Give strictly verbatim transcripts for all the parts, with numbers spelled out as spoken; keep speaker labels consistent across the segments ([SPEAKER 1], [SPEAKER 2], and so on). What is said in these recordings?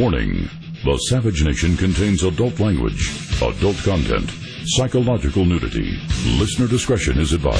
[SPEAKER 1] Warning. The Savage Nation contains adult language, adult content, psychological nudity. Listener discretion is advised.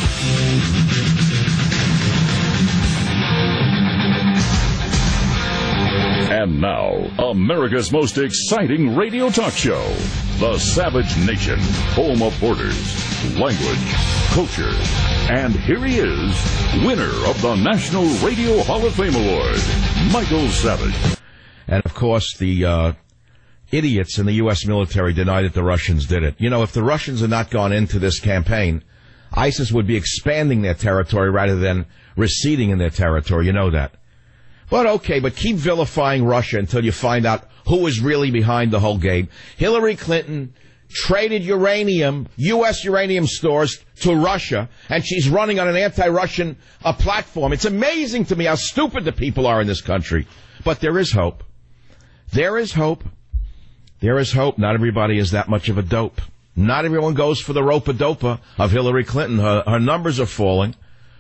[SPEAKER 1] And now, America's most exciting radio talk show, The Savage Nation, home of borders, language, culture. And here he is, winner of the National Radio Hall of Fame Award, Michael Savage.
[SPEAKER 2] And, of course, the uh, idiots in the U S military deny that the Russians did it. You know, if the Russians had not gone into this campaign, ISIS would be expanding their territory rather than receding in their territory. You know that. But, okay, but keep vilifying Russia until you find out who is really behind the whole game. Hillary Clinton traded uranium, U S uranium stores, to Russia, and she's running on an anti-Russian uh, platform. It's amazing to me how stupid the people are in this country. But there is hope. There is hope. There is hope. Not everybody is that much of a dope. Not everyone goes for the rope-a-dopa of Hillary Clinton. Her, her numbers are falling.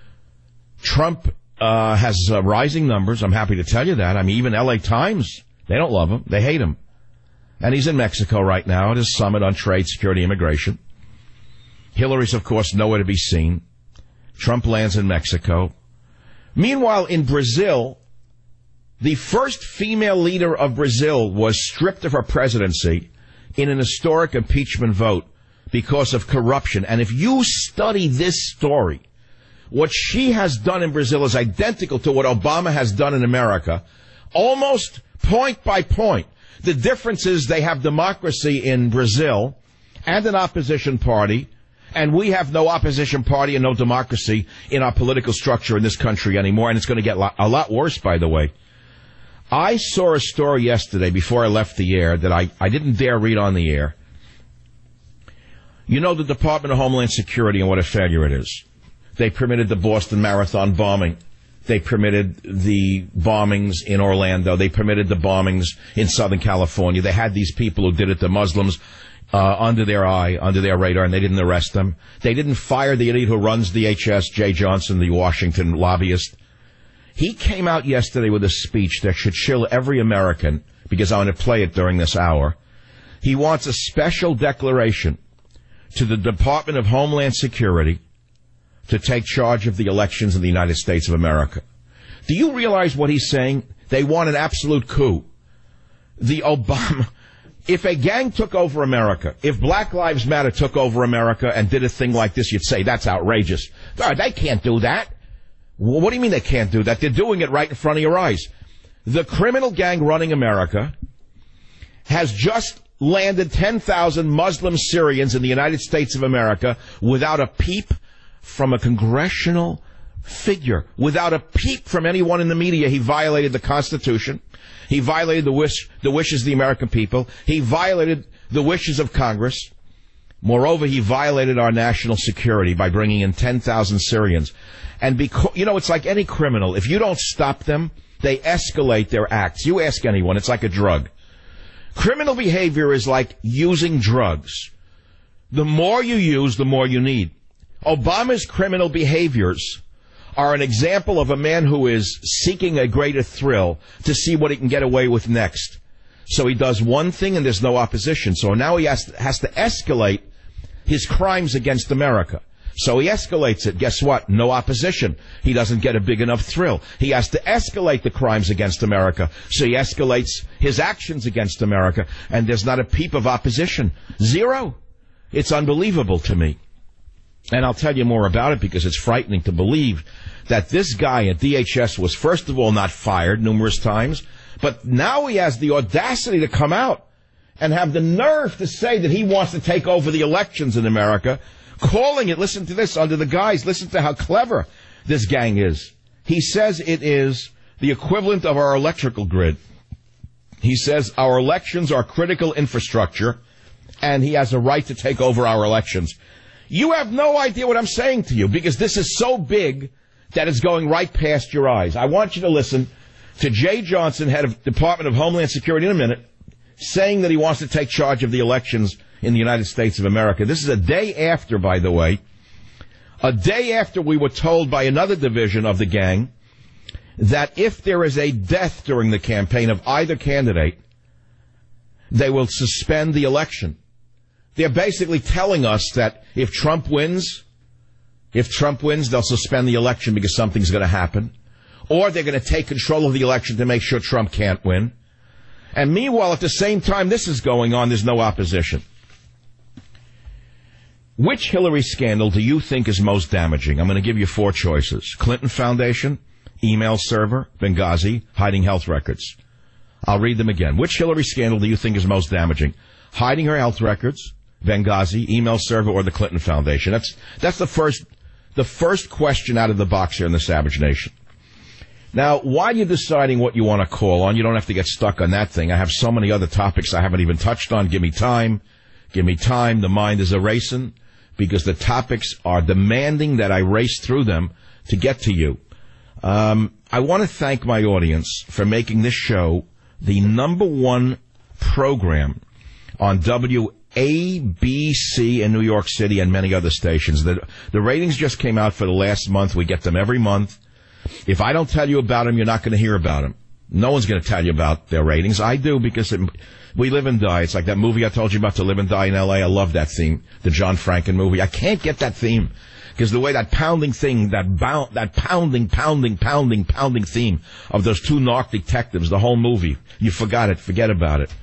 [SPEAKER 2] Trump uh, has uh, rising numbers. I'm happy to tell you that. I mean, even L A Times, they don't love him. They hate him. And he's in Mexico right now at his summit on trade, security, immigration. Hillary's, of course, nowhere to be seen. Trump lands in Mexico. Meanwhile, in Brazil, the first female leader of Brazil was stripped of her presidency in an historic impeachment vote because of corruption. And if you study this story, what she has done in Brazil is identical to what Obama has done in America, almost point by point. The difference is they have democracy in Brazil and an opposition party, and we have no opposition party and no democracy in our political structure in this country anymore, and it's going to get a lot worse, by the way. I saw a story yesterday before I left the air that I, I didn't dare read on the air. You know the Department of Homeland Security and what a failure it is. They permitted the Boston Marathon bombing. They permitted the bombings in Orlando. They permitted the bombings in Southern California. They had these people who did it, the Muslims, uh, under their eye, under their radar, and they didn't arrest them. They didn't fire the idiot who runs D H S, Jay Johnson, the Washington lobbyist. He came out yesterday with a speech that should chill every American, because I'm going to play it during this hour. He wants a special declaration to the Department of Homeland Security to take charge of the elections in the United States of America. Do you realize what he's saying? They want an absolute coup. The Obama... If a gang took over America, if Black Lives Matter took over America and did a thing like this, you'd say, that's outrageous. They can't do that. Well, what do you mean they can't do that? They're doing it right in front of your eyes. The criminal gang running America has just landed ten thousand Muslim Syrians in the United States of America without a peep from a congressional figure, without a peep from anyone in the media. He violated the Constitution. He violated the wish, the wishes of the American people. He violated the wishes of Congress. Moreover, he violated our national security by bringing in ten thousand Syrians. And because, you know, it's like any criminal. If you don't stop them, they escalate their acts. You ask anyone, it's like a drug. Criminal behavior is like using drugs. The more you use, the more you need. Obama's criminal behaviors are an example of a man who is seeking a greater thrill to see what he can get away with next. So he does one thing and there's no opposition. So now he has to, has to escalate his crimes against America. So he escalates it. Guess what? No opposition. He doesn't get a big enough thrill. He has to escalate the crimes against America. So he escalates his actions against America. And there's not a peep of opposition. Zero. It's unbelievable to me. And I'll tell you more about it because it's frightening to believe that this guy at D H S was, first of all, not fired numerous times, but now he has the audacity to come out and have the nerve to say that he wants to take over the elections in America, calling it, listen to this, under the guise, listen to how clever this gang is. He says it is the equivalent of our electrical grid. He says our elections are critical infrastructure, and he has a right to take over our elections. You have no idea what I'm saying to you, because this is so big that it's going right past your eyes. I want you to listen to Jay Johnson, head of Department of Homeland Security, in a minute, saying that he wants to take charge of the elections in the United States of America. This is a day after, by the way, a day after we were told by another division of the gang that if there is a death during the campaign of either candidate, they will suspend the election. They're basically telling us that if Trump wins, if Trump wins, they'll suspend the election because something's going to happen. Or they're going to take control of the election to make sure Trump can't win. And meanwhile, at the same time this is going on, there's no opposition. Which Hillary scandal do you think is most damaging? I'm going to give you four choices. Clinton Foundation, email server, Benghazi, hiding health records. I'll read them again. Which Hillary scandal do you think is most damaging? Hiding her health records, Benghazi, email server, or the Clinton Foundation? That's that's the first the first question out of the box here in the Savage Nation. Now, while you're deciding what you want to call on, you don't have to get stuck on that thing. I have so many other topics I haven't even touched on. Give me time. Give me time. The mind is a-racing because the topics are demanding that I race through them to get to you. Um, I want to thank my audience for making this show the number one program on W A B C in New York City and many other stations. The, the ratings just came out for the last month. We get them every month. If I don't tell you about them, you're not going to hear about them. No one's going to tell you about their ratings. I do because it, we live and die. It's like that movie I told you about, To Live and Die in L A. I love that theme, the John Franken movie. I can't get that theme because the way that pounding thing, that bound, that pounding, pounding, pounding, pounding theme of those two narc detectives, the whole movie, you forgot it, forget about it.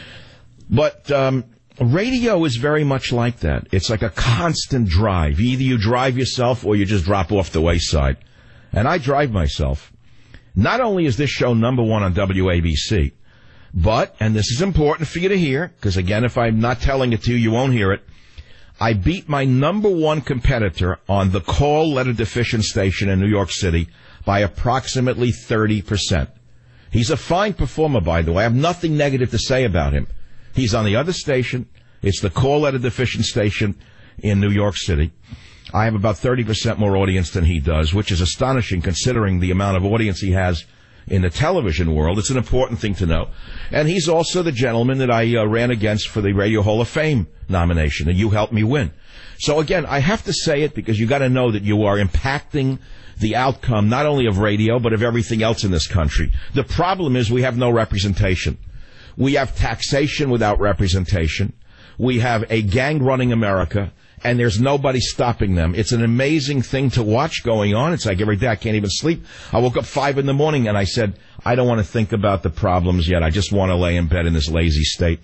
[SPEAKER 2] But um, radio is very much like that. It's like a constant drive. Either you drive yourself or you just drop off the wayside. And I drive myself. Not only is this show number one on W A B C, but, and this is important for you to hear, because again, if I'm not telling it to you, you won't hear it, I beat my number one competitor on the call letter deficient station in New York City by approximately thirty percent. He's a fine performer, by the way. I have nothing negative to say about him. He's on the other station. It's the call letter deficient station in New York City. I have about thirty percent more audience than he does, which is astonishing considering the amount of audience he has in the television world. It's an important thing to know. And he's also the gentleman that I uh, ran against for the Radio Hall of Fame nomination, and you helped me win. So again, I have to say it because you got to know that you are impacting the outcome not only of radio, but of everything else in this country. The problem is we have no representation. We have taxation without representation. We have a gang running America, and there's nobody stopping them. It's an amazing thing to watch going on. It's like every day I can't even sleep. I woke up five in the morning and I said, I don't want to think about the problems yet. I just want to lay in bed in this lazy state.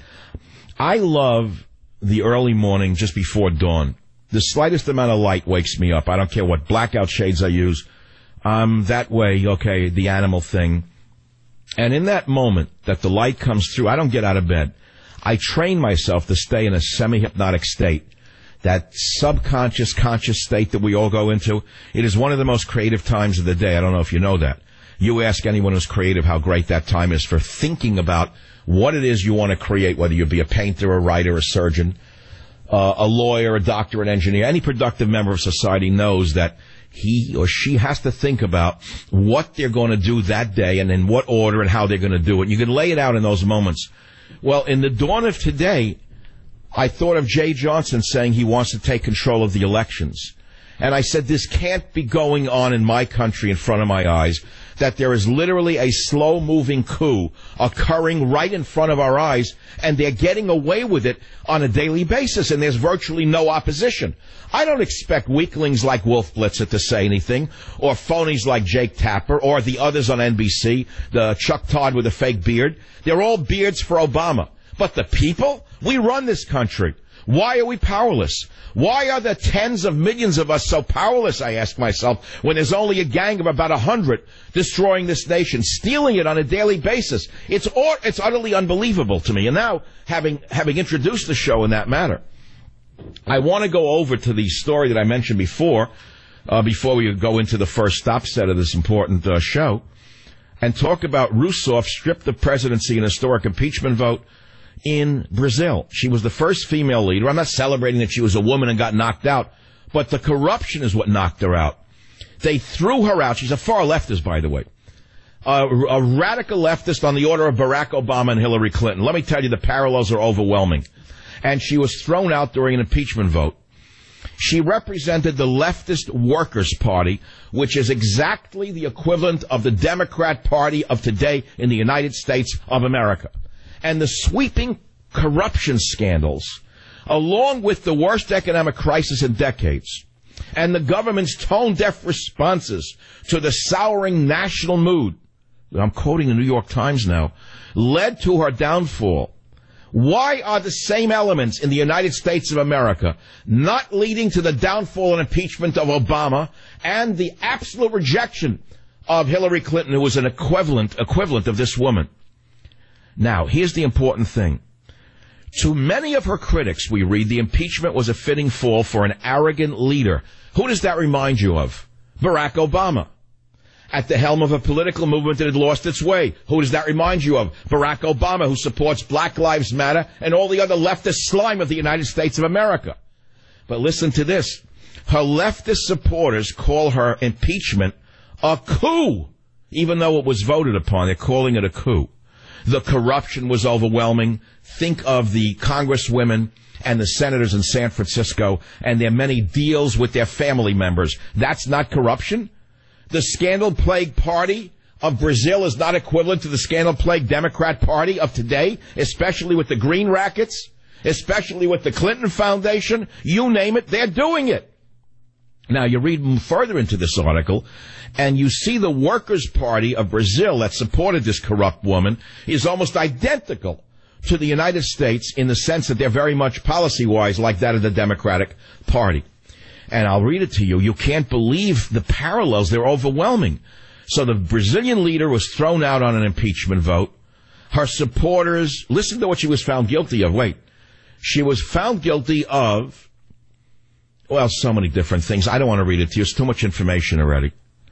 [SPEAKER 2] I love the early morning just before dawn. The slightest amount of light wakes me up. I don't care what blackout shades I use. Um, that way, okay, the animal thing. And in that moment that the light comes through, I don't get out of bed. I train myself to stay in a semi-hypnotic state. That subconscious, conscious state that we all go into. It is one of the most creative times of the day. I don't know if you know that. You ask anyone who's creative how great that time is for thinking about what it is you want to create, whether you be a painter, a writer, a surgeon, uh, a lawyer, a doctor, an engineer. Any productive member of society knows that he or she has to think about what they're going to do that day and in what order and how they're going to do it. You can lay it out in those moments. Well, in the dawn of today, I thought of Jay Johnson saying he wants to take control of the elections. And I said, this can't be going on in my country in front of my eyes, that there is literally a slow-moving coup occurring right in front of our eyes, and they're getting away with it on a daily basis, and there's virtually no opposition. I don't expect weaklings like Wolf Blitzer to say anything, or phonies like Jake Tapper, or the others on N B C, the Chuck Todd with a fake beard. They're all beards for Obama. But the people? We run this country. Why are we powerless? Why are the tens of millions of us so powerless, I ask myself, when there's only a gang of about a hundred destroying this nation, stealing it on a daily basis? It's or, it's utterly unbelievable to me. And now, having having introduced the show in that manner, I want to go over to the story that I mentioned before, uh, before we go into the first stop set of this important uh, show, and talk about Rousseff stripped the presidency in a historic impeachment vote in Brazil. She was the first female leader. I'm not celebrating that she was a woman and got knocked out, but the corruption is what knocked her out. They threw her out. She's a far leftist, by the way. Uh, a radical leftist on the order of Barack Obama and Hillary Clinton. Let me tell you, the parallels are overwhelming. And she was thrown out during an impeachment vote. She represented the leftist Workers' Party, which is exactly the equivalent of the Democrat Party of today in the United States of America. And the sweeping corruption scandals, along with the worst economic crisis in decades, and the government's tone-deaf responses to the souring national mood, I'm quoting the New York Times now, led to her downfall. Why are the same elements in the United States of America not leading to the downfall and impeachment of Obama and the absolute rejection of Hillary Clinton, who was an equivalent equivalent of this woman? Now, here's the important thing. To many of her critics, we read, the impeachment was a fitting fall for an arrogant leader. Who does that remind you of? Barack Obama. At the helm of a political movement that had lost its way. Who does that remind you of? Barack Obama, who supports Black Lives Matter and all the other leftist slime of the United States of America. But listen to this. Her leftist supporters call her impeachment a coup, even though it was voted upon. They're calling it a coup. The corruption was overwhelming. Think of the congresswomen and the senators in San Francisco and their many deals with their family members. That's not corruption? The scandal-plagued party of Brazil is not equivalent to the scandal-plagued Democrat Party of today, especially with the green rackets, especially with the Clinton Foundation. You name it, they're doing it. Now, you read further into this article, and you see the Workers' Party of Brazil that supported this corrupt woman is almost identical to the United States in the sense that they're very much policy-wise like that of the Democratic Party. And I'll read it to you. You can't believe the parallels. They're overwhelming. So the Brazilian leader was thrown out on an impeachment vote. Her supporters, listen to what she was found guilty of. Wait. She was found guilty of, well, so many different things. I don't want to read it to you. It's too much information already.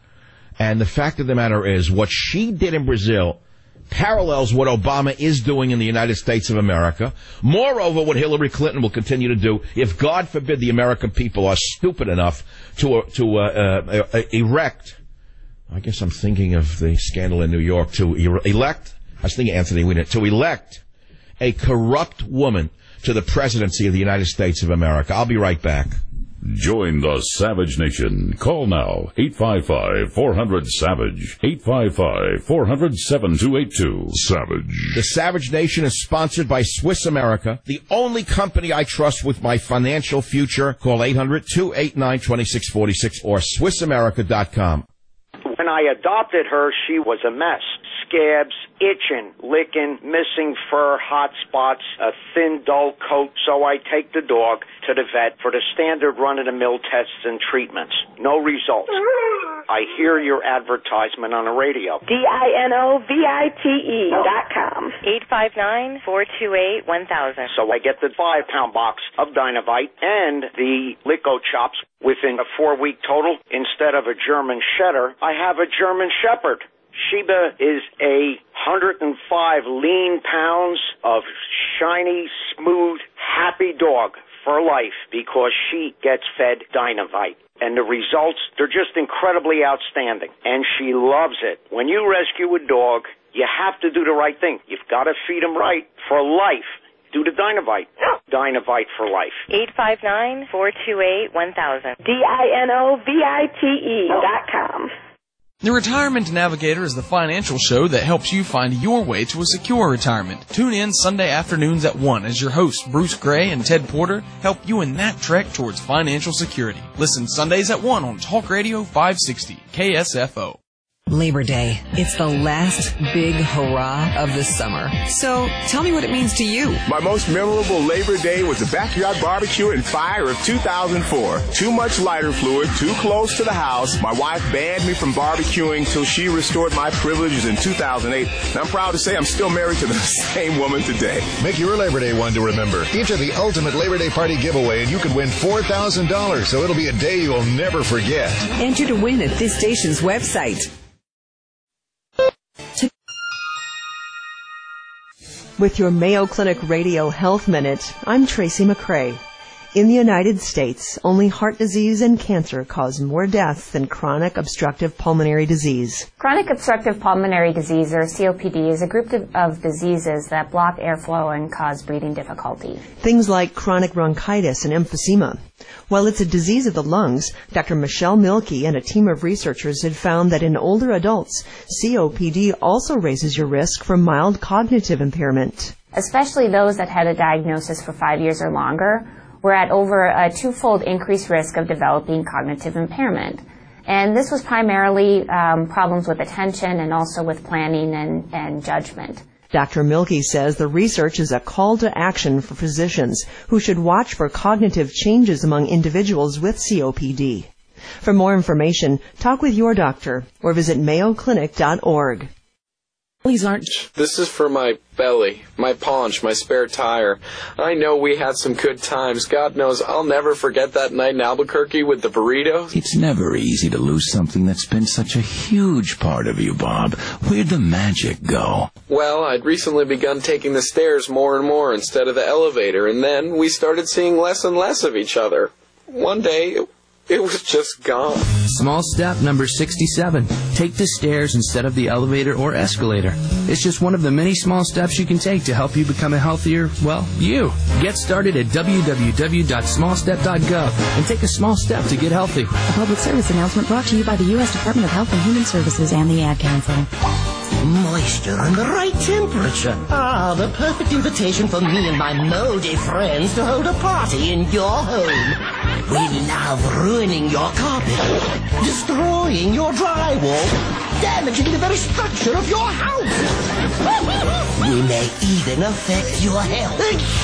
[SPEAKER 2] And the fact of the matter is, what she did in Brazil parallels what Obama is doing in the United States of America. Moreover, what Hillary Clinton will continue to do if, God forbid, the American people are stupid enough to uh, to uh, uh, erect, I guess I'm thinking of the scandal in New York, to er- elect, I was thinking Anthony Weiner, to elect a corrupt woman to the presidency of the United States of America. I'll be right back.
[SPEAKER 1] Join the Savage Nation. Call now, eight five five, four hundred, SAVAGE, eight five five, four hundred, seven two eight two. Savage.
[SPEAKER 2] The Savage Nation is sponsored by Swiss America, the only company I trust with my financial future. Call eight hundred, two eight nine, two six four six or Swiss America dot com.
[SPEAKER 3] When I adopted her, she was a mess. Scabs, itching, licking, missing fur, hot spots, a thin, dull coat. So I take the dog to the vet for the standard run-of-the-mill tests and treatments. No results. I hear your advertisement on the radio.
[SPEAKER 4] D I N O V I T E dot com.
[SPEAKER 5] eight five nine, four two eight, one thousand.
[SPEAKER 3] So I get the five-pound box of Dynavite and the Lico Chops within a four-week total. Instead of a German Setter, I have a German Shepherd. Sheba is a one hundred five lean pounds of shiny, smooth, happy dog for life because she gets fed Dynavite. And the results, they're just incredibly outstanding. And she loves it. When you rescue a dog, you have to do the right thing. You've got to feed him right for life. Do the Dynavite. Dynavite for life.
[SPEAKER 5] eight five nine, four two eight, one thousand.
[SPEAKER 4] D I N O V I T E dot com.
[SPEAKER 6] The Retirement Navigator is the financial show that helps you find your way to a secure retirement. Tune in Sunday afternoons at one as your hosts Bruce Gray and Ted Porter help you in that trek towards financial security. Listen Sundays at one on Talk Radio five sixty K S F O.
[SPEAKER 7] Labor Day. It's the last big hurrah of the summer. So tell me what it means to you.
[SPEAKER 8] My most memorable Labor Day was the backyard barbecue and fire of two thousand four. Too much lighter fluid, too close to the house. My wife banned me from barbecuing till she restored my privileges in two thousand eight. And I'm proud to say I'm still married to the same woman today.
[SPEAKER 9] Make your Labor Day one to remember. Enter the Ultimate Labor Day Party giveaway and you could win four thousand dollars. So it'll be a day you'll never forget.
[SPEAKER 7] Enter to win at this station's website.
[SPEAKER 10] With your Mayo Clinic Radio Health Minute, I'm Tracy McCray. In the United States, only heart disease and cancer cause more deaths than chronic obstructive pulmonary disease.
[SPEAKER 11] Chronic obstructive pulmonary disease, or C O P D, is a group of diseases that block airflow and cause breathing difficulty.
[SPEAKER 10] Things like chronic bronchitis and emphysema. While it's a disease of the lungs, Doctor Michelle Milkey and a team of researchers had found that in older adults, C O P D also raises your risk for mild cognitive impairment.
[SPEAKER 11] Especially those that had a diagnosis for five years or longer, we're at over a twofold increased risk of developing cognitive impairment. And this was primarily um, problems with attention and also with planning and, and judgment.
[SPEAKER 10] Doctor Milkey says the research is a call to action for physicians who should watch for cognitive changes among individuals with C O P D. For more information, talk with your doctor or visit mayo clinic dot org.
[SPEAKER 12] These aren't. This is for my belly, my paunch, my spare tire. I know we had some good times. God knows I'll never forget that night in Albuquerque with the burritos.
[SPEAKER 13] It's never easy to lose something that's been such a huge part of you, Bob. Where'd the magic go?
[SPEAKER 12] Well, I'd recently begun taking the stairs more and more instead of the elevator, and then we started seeing less and less of each other. One day, it, it was just gone.
[SPEAKER 14] Small step number sixty-seven. Take the stairs instead of the elevator or escalator. It's just one of the many small steps you can take to help you become a healthier, well, you. Get started at w w w dot small step dot gov and take a small step to get healthy.
[SPEAKER 15] A public service announcement brought to you by the U S Department of Health and Human Services and the Ad Council.
[SPEAKER 16] Moisture and the right temperature. Ah, the perfect invitation for me and my moldy friends to hold a party in your home. We love ruining your carpet, destroying your drywall, damaging the very structure of your house. We may even affect your health.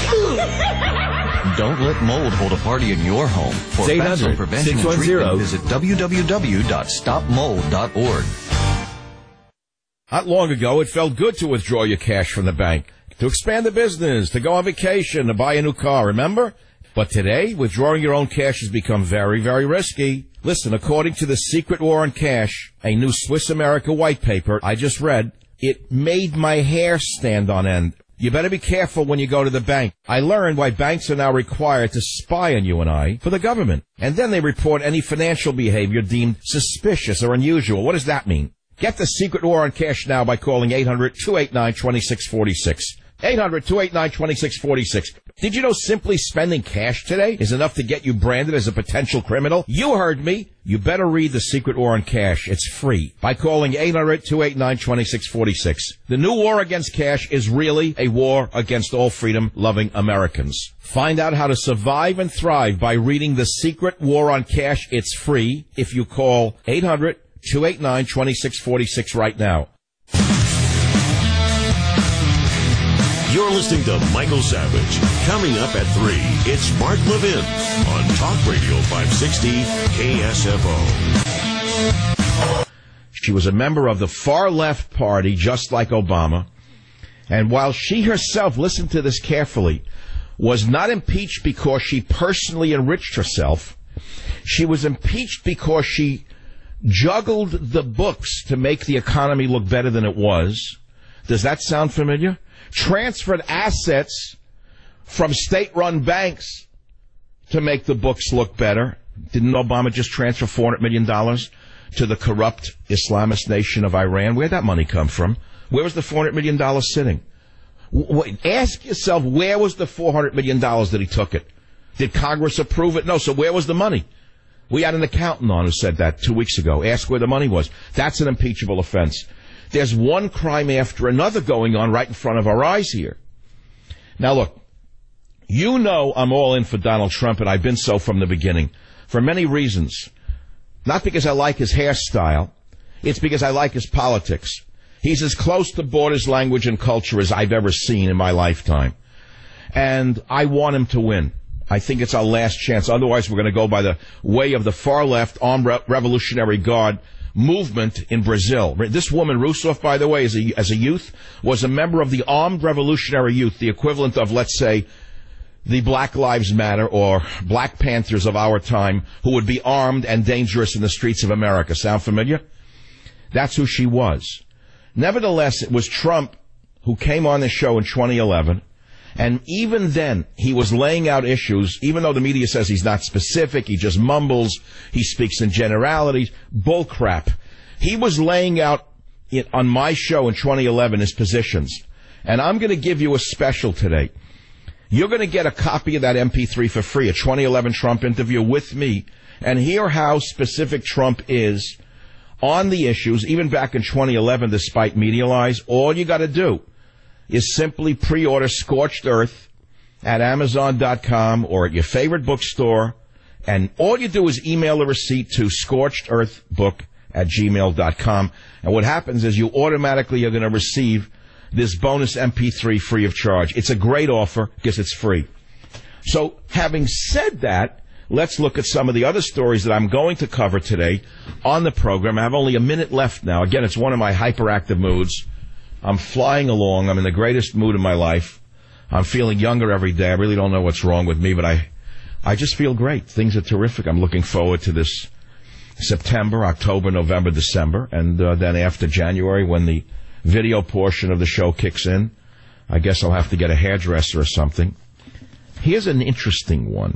[SPEAKER 17] Don't let mold hold a party in your home. For facts prevention and treatment, visit w w w dot stop mold dot org.
[SPEAKER 2] Not long ago, it felt good to withdraw your cash from the bank, to expand the business, to go on vacation, to buy a new car, remember? But today, withdrawing your own cash has become very, very risky. Listen, according to the Secret War on Cash, a new Swiss America white paper I just read, it made my hair stand on end. You better be careful when you go to the bank. I learned why banks are now required to spy on you and I for the government. And then they report any financial behavior deemed suspicious or unusual. What does that mean? Get the Secret War on Cash now by calling eight hundred, two eight nine, two six four six. eight hundred, two eight nine, two six four six. Did you know simply spending cash today is enough to get you branded as a potential criminal? You heard me. You better read The Secret War on Cash. It's free by calling eight hundred, two eight nine, two six four six. The new war against cash is really a war against all freedom-loving Americans. Find out how to survive and thrive by reading The Secret War on Cash. It's free if you call eight hundred, two eight nine, two six four six right now.
[SPEAKER 1] You're listening to Michael Savage. Coming up at three, it's Mark Levin on Talk Radio five sixty K S F O.
[SPEAKER 2] She was a member of the far-left party, just like Obama. And while she herself, listened to this carefully, was not impeached because she personally enriched herself, she was impeached because she juggled the books to make the economy look better than it was. Does that sound familiar? Transferred assets from state-run banks to make the books look better. Didn't Obama just transfer four hundred million dollars to the corrupt Islamist nation of Iran? Where'd that money come from? Where was the four hundred million dollars sitting? W- ask yourself, where was the four hundred million dollars that he took it? Did Congress approve it? No, so where was the money? We had an accountant on who said that two weeks ago. Ask where the money was. That's an impeachable offense. There's one crime after another going on right in front of our eyes here. Now, look, you know I'm all in for Donald Trump, and I've been so from the beginning, for many reasons. Not because I like his hairstyle. It's because I like his politics. He's as close to borders, language, and culture as I've ever seen in my lifetime. And I want him to win. I think it's our last chance. Otherwise, we're going to go by the way of the far-left Armed Re- Revolutionary Guard movement in Brazil. This woman, Rousseff, by the way, as a, as a youth, was a member of the Armed Revolutionary Youth, the equivalent of, let's say, the Black Lives Matter or Black Panthers of our time, who would be armed and dangerous in the streets of America. Sound familiar? That's who she was. Nevertheless, it was Trump who came on the show in twenty eleven And even then, he was laying out issues, even though the media says he's not specific, he just mumbles, he speaks in generalities, bull crap. He was laying out it, on my show in twenty eleven his positions. And I'm going to give you a special today. You're going to get a copy of that M P three for free, a twenty eleven Trump interview with me, and hear how specific Trump is on the issues, even back in twenty eleven, despite media lies. All you got to do is simply pre-order Scorched Earth at Amazon dot com or at your favorite bookstore, and all you do is email a receipt to scorched earth book at gmail dot com, and what happens is you automatically are going to receive this bonus M P three free of charge. It's a great offer because it's free. So, having said that, let's look at some of the other stories that I'm going to cover today on the program. I have only a minute left now. Again, it's one of my hyperactive moods. I'm flying along. I'm in the greatest mood of my life. I'm feeling younger every day. I really don't know what's wrong with me, but I, I just feel great. Things are terrific. I'm looking forward to this September, October, November, December, and uh, then after January, when the video portion of the show kicks in, I guess I'll have to get a hairdresser or something. Here's an interesting one.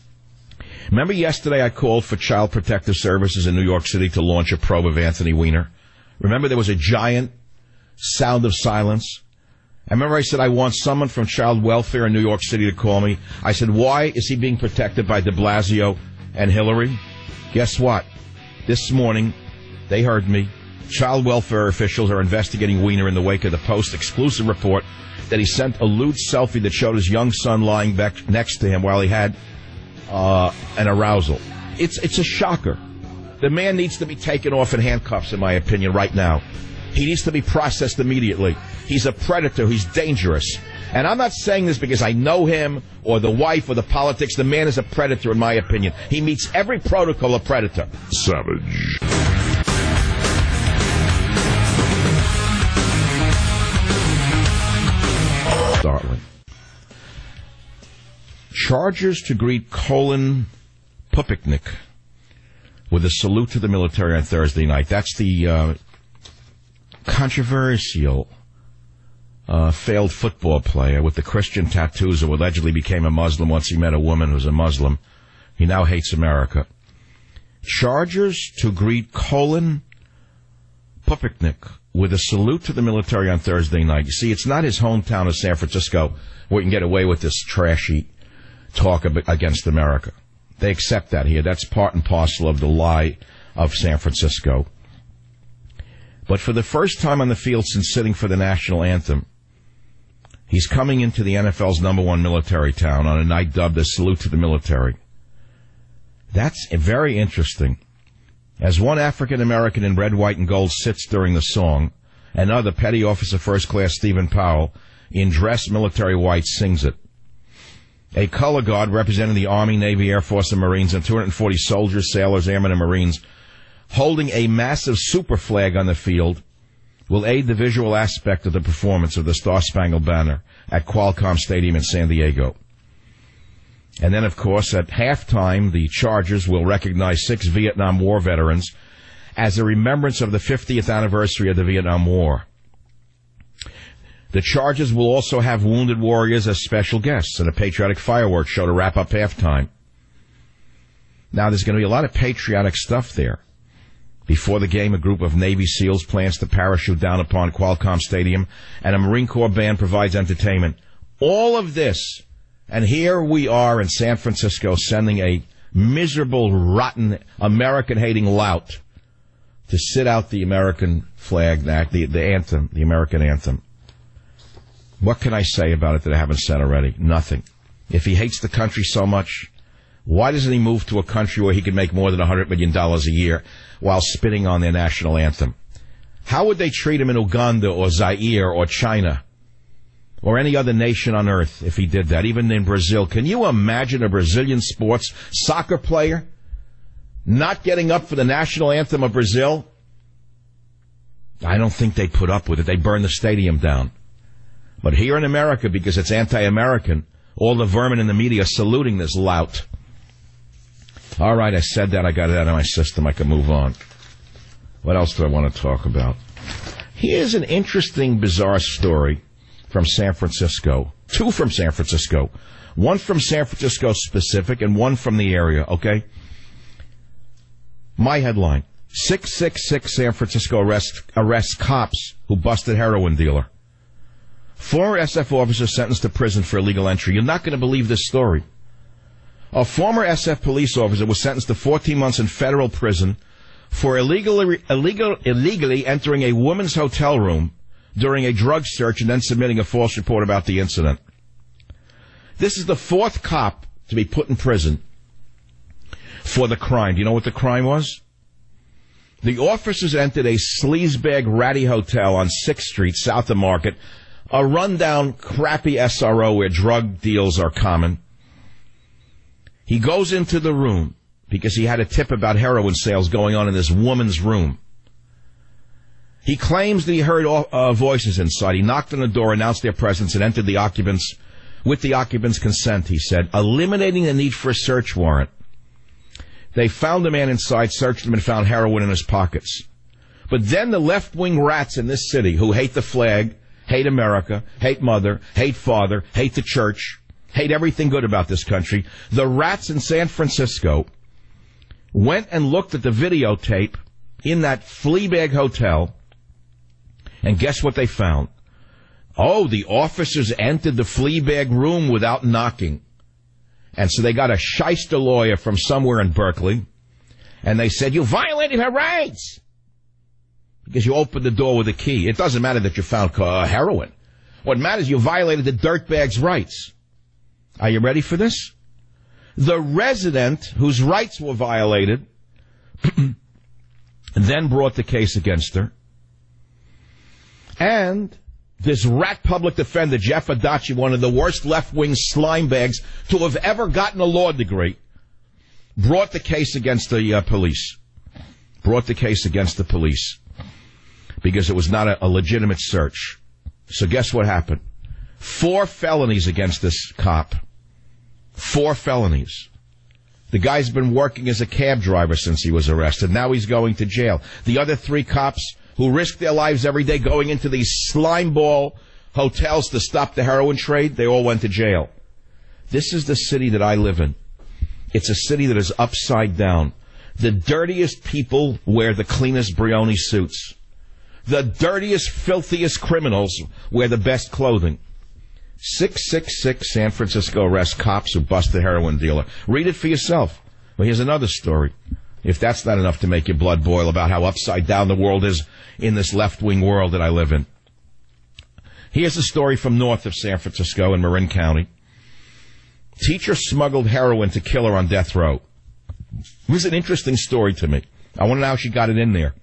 [SPEAKER 2] Remember yesterday I called for Child Protective Services in New York City to launch a probe of Anthony Weiner? Remember there was a giant sound of silence? I remember I said I want someone from Child Welfare in New York City to call me. I said, why is he being protected by de Blasio and Hillary? Guess what? This morning, they heard me. Child welfare officials are investigating Weiner in the wake of the Post exclusive report that he sent a lewd selfie that showed his young son lying back next to him while he had uh, an arousal. It's it's a shocker. The man needs to be taken off in handcuffs, in my opinion, right now. He needs to be processed immediately. He's a predator. He's dangerous. And I'm not saying this because I know him or the wife or the politics. The man is a predator, in my opinion. He meets every protocol of predator.
[SPEAKER 1] Savage.
[SPEAKER 2] Startling. Chargers to greet Colin Pupiknik with a salute to the military on Thursday night. That's the uh, controversial uh, failed football player with the Christian tattoos who allegedly became a Muslim once he met a woman who's a Muslim. He now hates America. Chargers to greet Colin Pupiknik with a salute to the military on Thursday night. You see, it's not his hometown of San Francisco where you can get away with this trashy talk against America. They accept that here. That's part and parcel of the lie of San Francisco. But for the first time on the field since sitting for the national anthem, he's coming into the N F L's number one military town on a night dubbed a Salute to the Military. That's very interesting. As one African-American in red, white, and gold sits during the song, another Petty Officer First Class Stephen Powell in dress military white sings it. A color guard representing the Army, Navy, Air Force, and Marines, and two hundred forty soldiers, sailors, airmen, and Marines holding a massive super flag on the field will aid the visual aspect of the performance of the Star-Spangled Banner at Qualcomm Stadium in San Diego. And then, of course, at halftime, the Chargers will recognize six Vietnam War veterans as a remembrance of the fiftieth anniversary of the Vietnam War. The Chargers will also have wounded warriors as special guests and a patriotic fireworks show to wrap up halftime. Now, there's going to be a lot of patriotic stuff there. Before the game, a group of Navy SEALs plans to parachute down upon Qualcomm Stadium, and a Marine Corps band provides entertainment. All of this, and here we are in San Francisco sending a miserable, rotten, American-hating lout to sit out the American flag, the, the anthem, the American anthem. What can I say about it that I haven't said already? Nothing. If he hates the country so much, why doesn't he move to a country where he can make more than one hundred million dollars a year while spitting on their national anthem? How would they treat him in Uganda or Zaire or China or any other nation on earth if he did that, even in Brazil? Can you imagine a Brazilian sports soccer player not getting up for the national anthem of Brazil? I don't think they'd put up with it. They'd burn the stadium down. But here in America, because it's anti-American, all the vermin in the media are saluting this lout. All right, I said that. I got it out of my system. I can move on. What else do I want to talk about? Here's an interesting, bizarre story from San Francisco. Two from San Francisco. One from San Francisco specific and one from the area, okay? My headline, six six six San Francisco arrests arrests cops who busted heroin dealer. Former S F officer sentenced to prison for illegal entry. You're not going to believe this story. A former S F police officer was sentenced to fourteen months in federal prison for illegally, illegal, illegally entering a woman's hotel room during a drug search and then submitting a false report about the incident. This is the fourth cop to be put in prison for the crime. Do you know what the crime was? The officers entered a sleazebag ratty hotel on sixth street, south of Market, a rundown, crappy S R O where drug deals are common. He goes into the room because he had a tip about heroin sales going on in this woman's room. He claims that he heard uh, voices inside. He knocked on the door, announced their presence, and entered the occupants with the occupants' consent, he said, eliminating the need for a search warrant. They found the man inside, searched him, and found heroin in his pockets. But then the left-wing rats in this city who hate the flag, hate America, hate mother, hate father, hate the church, hate everything good about this country, the rats in San Francisco went and looked at the videotape in that Fleabag hotel, and guess what they found? Oh, the officers entered the Fleabag room without knocking. And so they got a shyster lawyer from somewhere in Berkeley, and they said, you violated her rights because you opened the door with a key. It doesn't matter that you found uh, heroin. What matters is you violated the dirtbag's rights. Are you ready for this? The resident whose rights were violated then brought the case against her. And this rat public defender, Jeff Adachi, one of the worst left-wing slime bags to have ever gotten a law degree, brought the case against the uh, police. Brought the case against the police because it was not a, a legitimate search. So guess what happened? Four felonies against this cop. Four felonies. The guy's been working as a cab driver since he was arrested. Now he's going to jail. The other three cops who risk their lives every day going into these slimeball hotels to stop the heroin trade, they all went to jail. This is the city that I live in. It's a city that is upside down. The dirtiest people wear the cleanest Brioni suits. The dirtiest, filthiest criminals wear the best clothing. six six six San Francisco arrests cops who bust the heroin dealer. Read it for yourself. Well, here's another story. If that's not enough to make your blood boil about how upside down the world is in this left-wing world that I live in. Here's a story from north of San Francisco in Marin County. Teacher smuggled heroin to killer on death row. This is an interesting story to me. I want to know how she got it in there.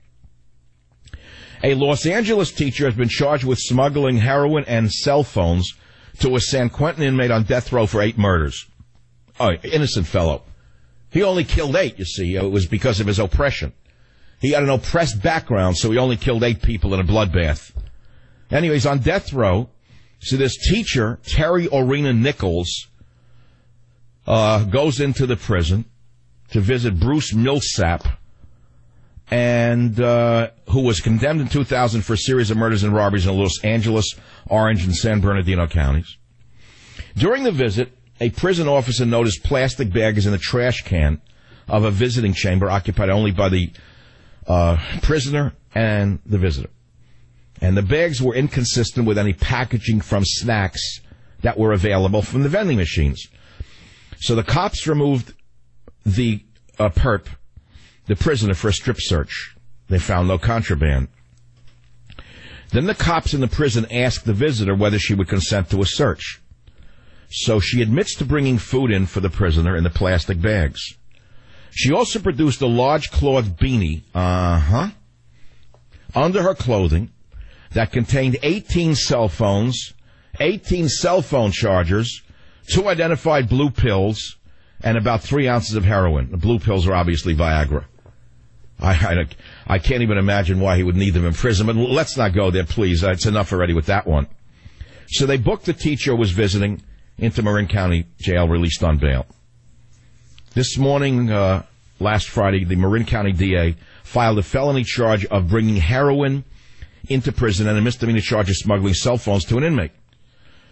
[SPEAKER 2] A Los Angeles teacher has been charged with smuggling heroin and cell phones to a San Quentin inmate on death row for eight murders. Oh, innocent fellow. He only killed eight, you see. It was because of his oppression. He had an oppressed background, so he only killed eight people in a bloodbath. Anyways, on death row, so this teacher, Terry Orena Nichols, uh, goes into the prison to visit Bruce Millsap, and uh, who was condemned in two thousand for a series of murders and robberies in Los Angeles, Orange, and San Bernardino counties. During the visit, a prison officer noticed plastic bags in the trash can of a visiting chamber occupied only by the uh, prisoner and the visitor. And the bags were inconsistent with any packaging from snacks that were available from the vending machines. So the cops removed the uh, perp, the prisoner, for a strip search. They found no contraband. Then the cops in the prison asked the visitor whether she would consent to a search. So she admits to bringing food in for the prisoner in the plastic bags. She also produced a large cloth beanie, uh-huh, under her clothing that contained eighteen cell phones, eighteen cell phone chargers, two identified blue pills, and about three ounces of heroin. The blue pills are obviously Viagra. I, I, I can't even imagine why he would need them in prison, but let's not go there, please. It's enough already with that one. So they booked the teacher who was visiting into Marin County Jail, released on bail. This morning, uh, last Friday, the Marin County D A filed a felony charge of bringing heroin into prison and a misdemeanor charge of smuggling cell phones to an inmate.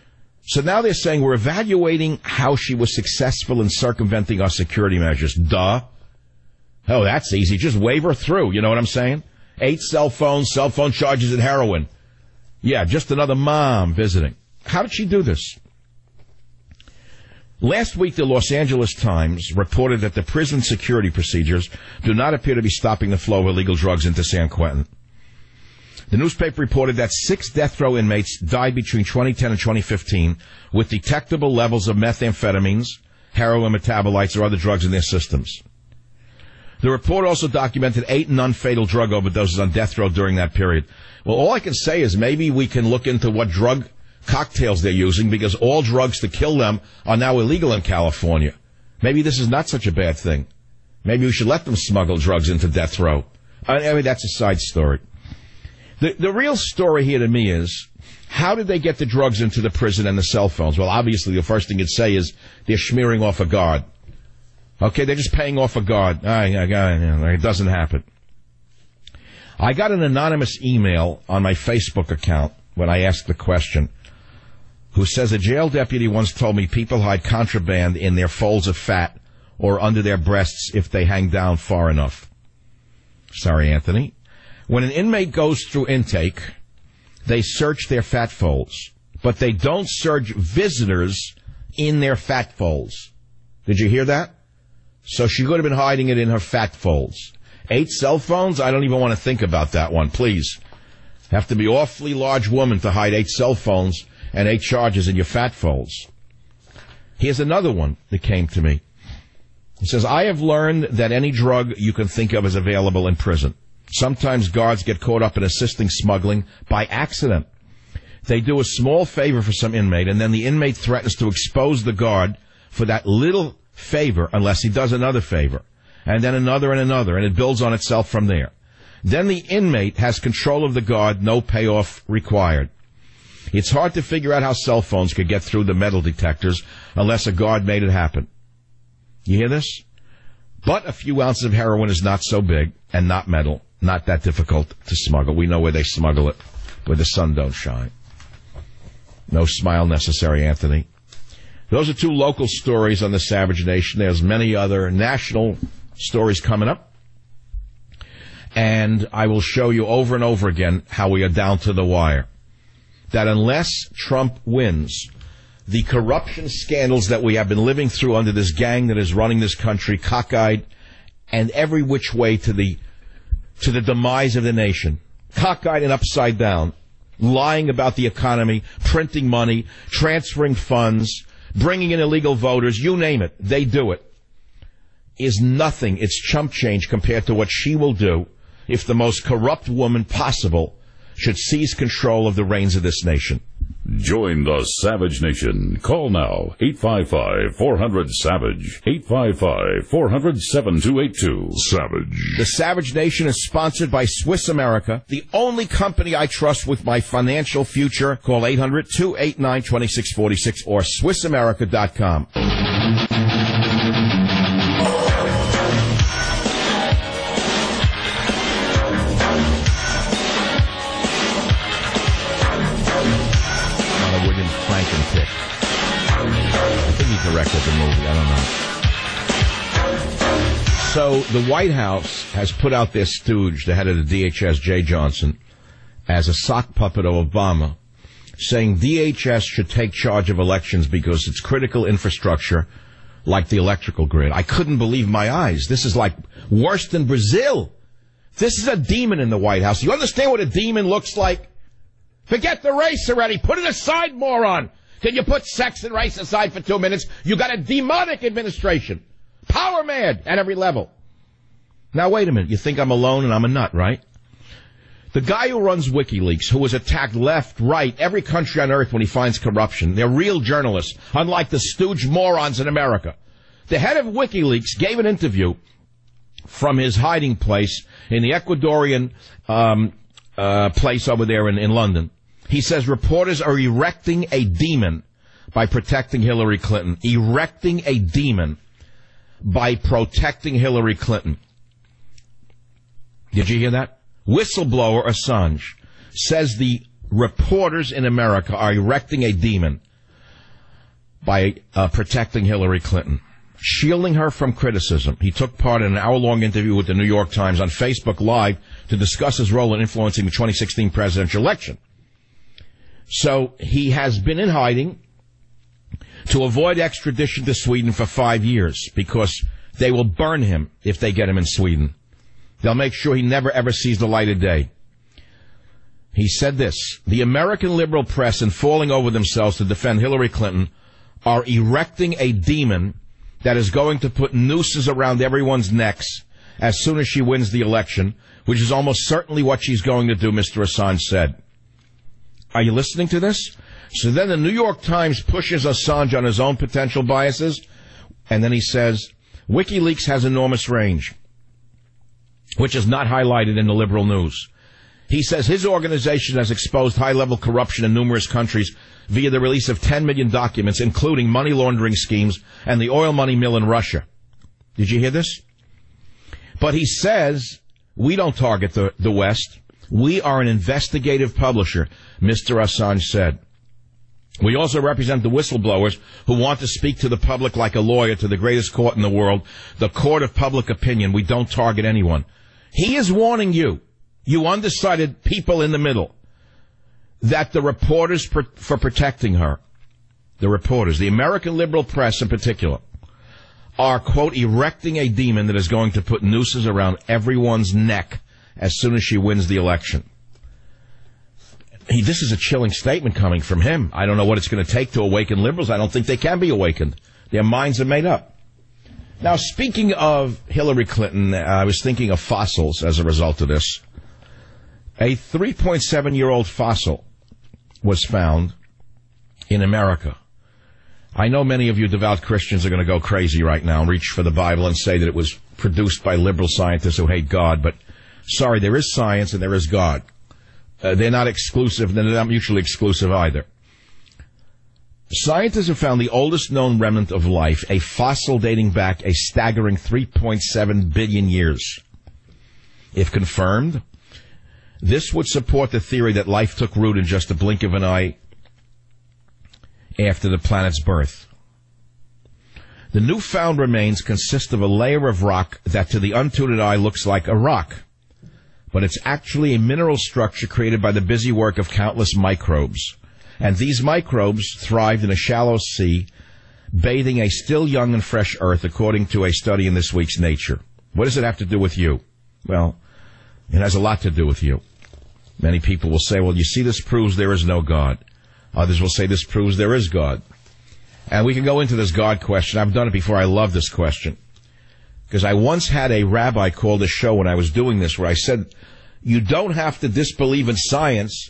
[SPEAKER 2] So now they're saying we're evaluating how she was successful in circumventing our security measures. Duh. Oh, that's easy. Just wave her through. You know what I'm saying? Eight cell phones, cell phone charges, and heroin. Yeah, just another mom visiting. How did she do this? Last week, the Los Angeles Times reported that the prison security procedures do not appear to be stopping the flow of illegal drugs into San Quentin. The newspaper reported that six death row inmates died between twenty ten and twenty fifteen with detectable levels of methamphetamines, heroin metabolites, or other drugs in their systems. The report also documented eight non-fatal drug overdoses on death row during that period. Well, all I can say is maybe we can look into what drug cocktails they're using, because all drugs to kill them are now illegal in California. Maybe this is not such a bad thing. Maybe we should let them smuggle drugs into death row. I mean, that's a side story. The, the real story here to me is, how did they get the drugs into the prison and the cell phones? Well, obviously, the first thing you'd say is they're smearing off a guard. Okay, they're just paying off a guard. It doesn't happen. I got an anonymous email on my Facebook account when I asked the question, who says a jail deputy once told me people hide contraband in their folds of fat or under their breasts if they hang down far enough. Sorry, Anthony. When an inmate goes through intake, they search their fat folds, but they don't search visitors in their fat folds. Did you hear that? So she could have been hiding it in her fat folds. Eight cell phones? I don't even want to think about that one, please. Have to be awfully large woman to hide eight cell phones and eight charges in your fat folds. Here's another one that came to me. It says, I have learned that any drug you can think of is available in prison. Sometimes guards get caught up in assisting smuggling by accident. They do a small favor for some inmate, and then the inmate threatens to expose the guard for that little favor unless he does another favor, and then another and another, and it builds on itself from there. Then the inmate has control of the guard, no payoff required. It's hard to figure out how cell phones could get through the metal detectors unless a guard made it happen. You hear this? But a few ounces of heroin is not so big and not metal, not that difficult to smuggle. We know where they smuggle it, where the sun don't shine. No smile necessary, Anthony. Those are two local stories on the Savage Nation. There's many other national stories coming up. And I will show you over and over again how we are down to the wire. That unless Trump wins, the corruption scandals that we have been living through under this gang that is running this country, cockeyed and every which way to the to the demise of the nation, cockeyed and upside down, lying about the economy, printing money, transferring funds, bringing in illegal voters, you name it, they do it, is nothing. It's chump change compared to what she will do if the most corrupt woman possible should seize control of the reins of this nation.
[SPEAKER 1] Join the Savage Nation. Call now, eight five five, four hundred, SAVAGE, eight five five, four hundred, seven two eight two. Savage.
[SPEAKER 2] The Savage Nation is sponsored by Swiss America, the only company I trust with my financial future. Call eight hundred, two eight nine, two six four six or Swiss America dot com. Pick. I think he directed the movie. I don't know. So the White House has put out their stooge, the head of the D H S, Jay Johnson, as a sock puppet of Obama, saying D H S should take charge of elections because it's critical infrastructure like the electrical grid. I couldn't believe my eyes. This is like worse than Brazil. This is a demon in the White House. You understand what a demon looks like? Forget the race already. Put it aside, moron. Can you put sex and race aside for two minutes? You got a demonic administration. Power mad at every level. Now, wait a minute. You think I'm alone and I'm a nut, right? The guy who runs WikiLeaks, who was attacked left, right, every country on earth when he finds corruption, they're real journalists, unlike the stooge morons in America. The head of WikiLeaks gave an interview from his hiding place in the Ecuadorian um, uh, place over there in, in London. He says reporters are erecting a demon by protecting Hillary Clinton. Erecting a demon by protecting Hillary Clinton. Did you hear that? Whistleblower Assange says the reporters in America are erecting a demon by uh, protecting Hillary Clinton, shielding her from criticism. He took part in an hour-long interview with the New York Times on Facebook Live to discuss his role in influencing the twenty sixteen presidential election. So he has been in hiding to avoid extradition to Sweden for five years because they will burn him if they get him in Sweden. They'll make sure he never, ever sees the light of day. He said this: the American liberal press, in falling over themselves to defend Hillary Clinton, are erecting a demon that is going to put nooses around everyone's necks as soon as she wins the election, which is almost certainly what she's going to do, Mister Assange said. Are you listening to this? So then the New York Times pushes Assange on his own potential biases, and then he says, WikiLeaks has enormous range, which is not highlighted in the liberal news. He says his organization has exposed high-level corruption in numerous countries via the release of ten million documents, including money laundering schemes and the oil money mill in Russia. Did you hear this? But he says, we don't target the, the West. We are an investigative publisher, Mister Assange said. We also represent the whistleblowers who want to speak to the public like a lawyer to the greatest court in the world, the court of public opinion. We don't target anyone. He is warning you, you undecided people in the middle, that the reporters for, for protecting her, the reporters, the American liberal press in particular, are, quote, erecting a demon that is going to put nooses around everyone's neck as soon as she wins the election. He, this is a chilling statement coming from him. I don't know what it's going to take to awaken liberals. I don't think they can be awakened. Their minds are made up. Now, speaking of Hillary Clinton, I was thinking of fossils as a result of this. A three point seven year old fossil was found in America. I know many of you devout Christians are going to go crazy right now and reach for the Bible and say that it was produced by liberal scientists who hate God, but sorry, there is science and there is God. Uh, they're not exclusive, they're not mutually exclusive either. Scientists have found the oldest known remnant of life, a fossil dating back a staggering three point seven billion years. If confirmed, this would support the theory that life took root in just a blink of an eye after the planet's birth. The newfound remains consist of a layer of rock that to the untutored eye looks like a rock, but it's actually a mineral structure created by the busy work of countless microbes. And these microbes thrived in a shallow sea, bathing a still young and fresh earth, according to a study in this week's Nature. What does it have to do with you? Well, it has a lot to do with you. Many people will say, well, you see, this proves there is no God. Others will say this proves there is God. And we can go into this God question. I've done it before. I love this question. Because I once had a rabbi call the show when I was doing this where I said, you don't have to disbelieve in science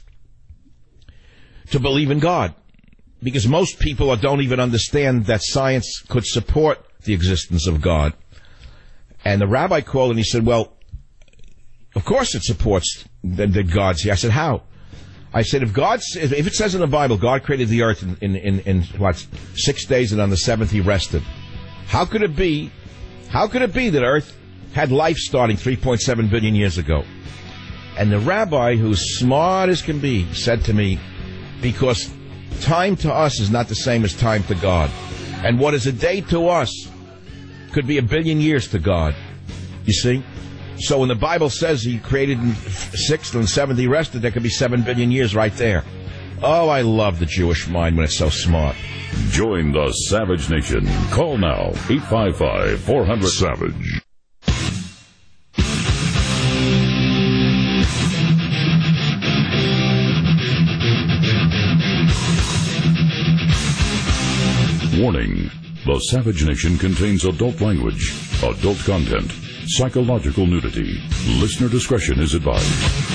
[SPEAKER 2] to believe in God. Because most people don't even understand that science could support the existence of God. And the rabbi called and he said, well, of course it supports that, that God's here. I said, how? I said, if God, if it says in the Bible, God created the earth in, in, in, in what, six days and on the seventh he rested. How could it be, how could it be that earth had life starting three point seven billion years ago? And the rabbi, who's smart as can be, said to me, because time to us is not the same as time to God. And what is a day to us could be a billion years to God. You see? So when the Bible says he created in sixth and seventh he rested, there could be seven billion years right there. Oh, I love the Jewish mind when it's so smart.
[SPEAKER 1] Join the Savage Nation. Call now, eight five five, four hundred, SAVAGE. Warning. The Savage Nation contains adult language, adult content, psychological nudity. Listener discretion is advised.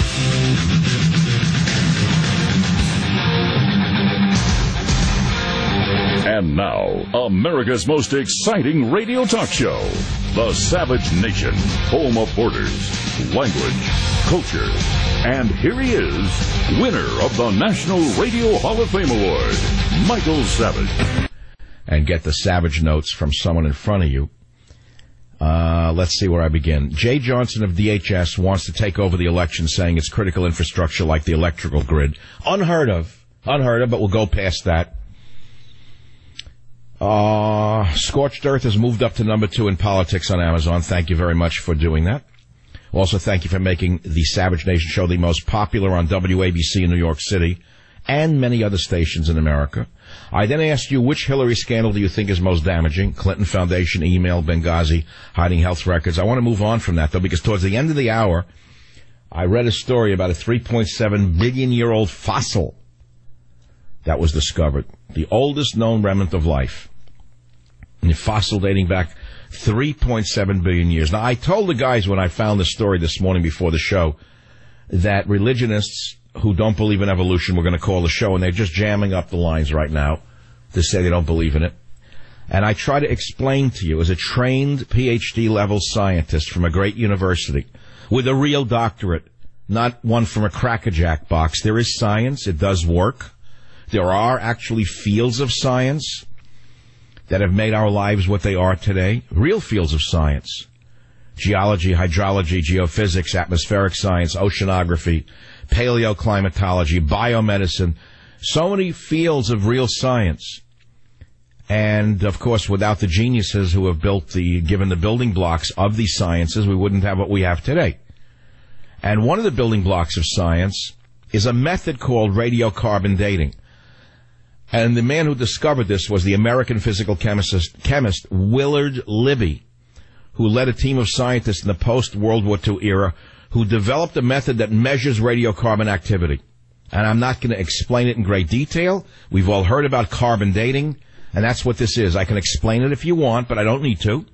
[SPEAKER 1] And now, America's most exciting radio talk show, The Savage Nation, home of borders, language, culture. And here he is, winner of the National Radio Hall of Fame Award, Michael Savage.
[SPEAKER 2] And get the Savage notes from someone in front of you. Uh, let's see where I begin. Jay Johnson of D H S wants to take over the election, saying it's critical infrastructure like the electrical grid. Unheard of. Unheard of, but we'll go past that. Uh, Scorched Earth has moved up to number two in politics on Amazon. Thank you very much for doing that. Also, thank you for making the Savage Nation show the most popular on W A B C in New York City and many other stations in America. I then asked you, which Hillary scandal do you think is most damaging? Clinton Foundation, email, Benghazi, hiding health records. I want to move on from that, though, because towards the end of the hour, I read a story about a three point seven billion year old fossil that was discovered, the oldest known remnant of life. And the fossil dating back three point seven billion years. Now, I told the guys when I found the story this morning before the show that religionists who don't believe in evolution were going to call the show, and they're just jamming up the lines right now to say they don't believe in it. And I try to explain to you, as a trained P H D-level scientist from a great university with a real doctorate, not one from a crackerjack box, there is science. It does work. There are actually fields of science that have made our lives what they are today, real fields of science. Geology, hydrology, geophysics, atmospheric science, oceanography, paleoclimatology, biomedicine, so many fields of real science. And, of course, without the geniuses who have built the, given the building blocks of these sciences, we wouldn't have what we have today. And one of the building blocks of science is a method called radiocarbon dating. And the man who discovered this was the American physical chemist, chemist Willard Libby, who led a team of scientists in the post-World War Two era who developed a method that measures radiocarbon activity. And I'm not going to explain it in great detail. We've all heard about carbon dating, and that's what this is. I can explain it if you want, but I don't need to.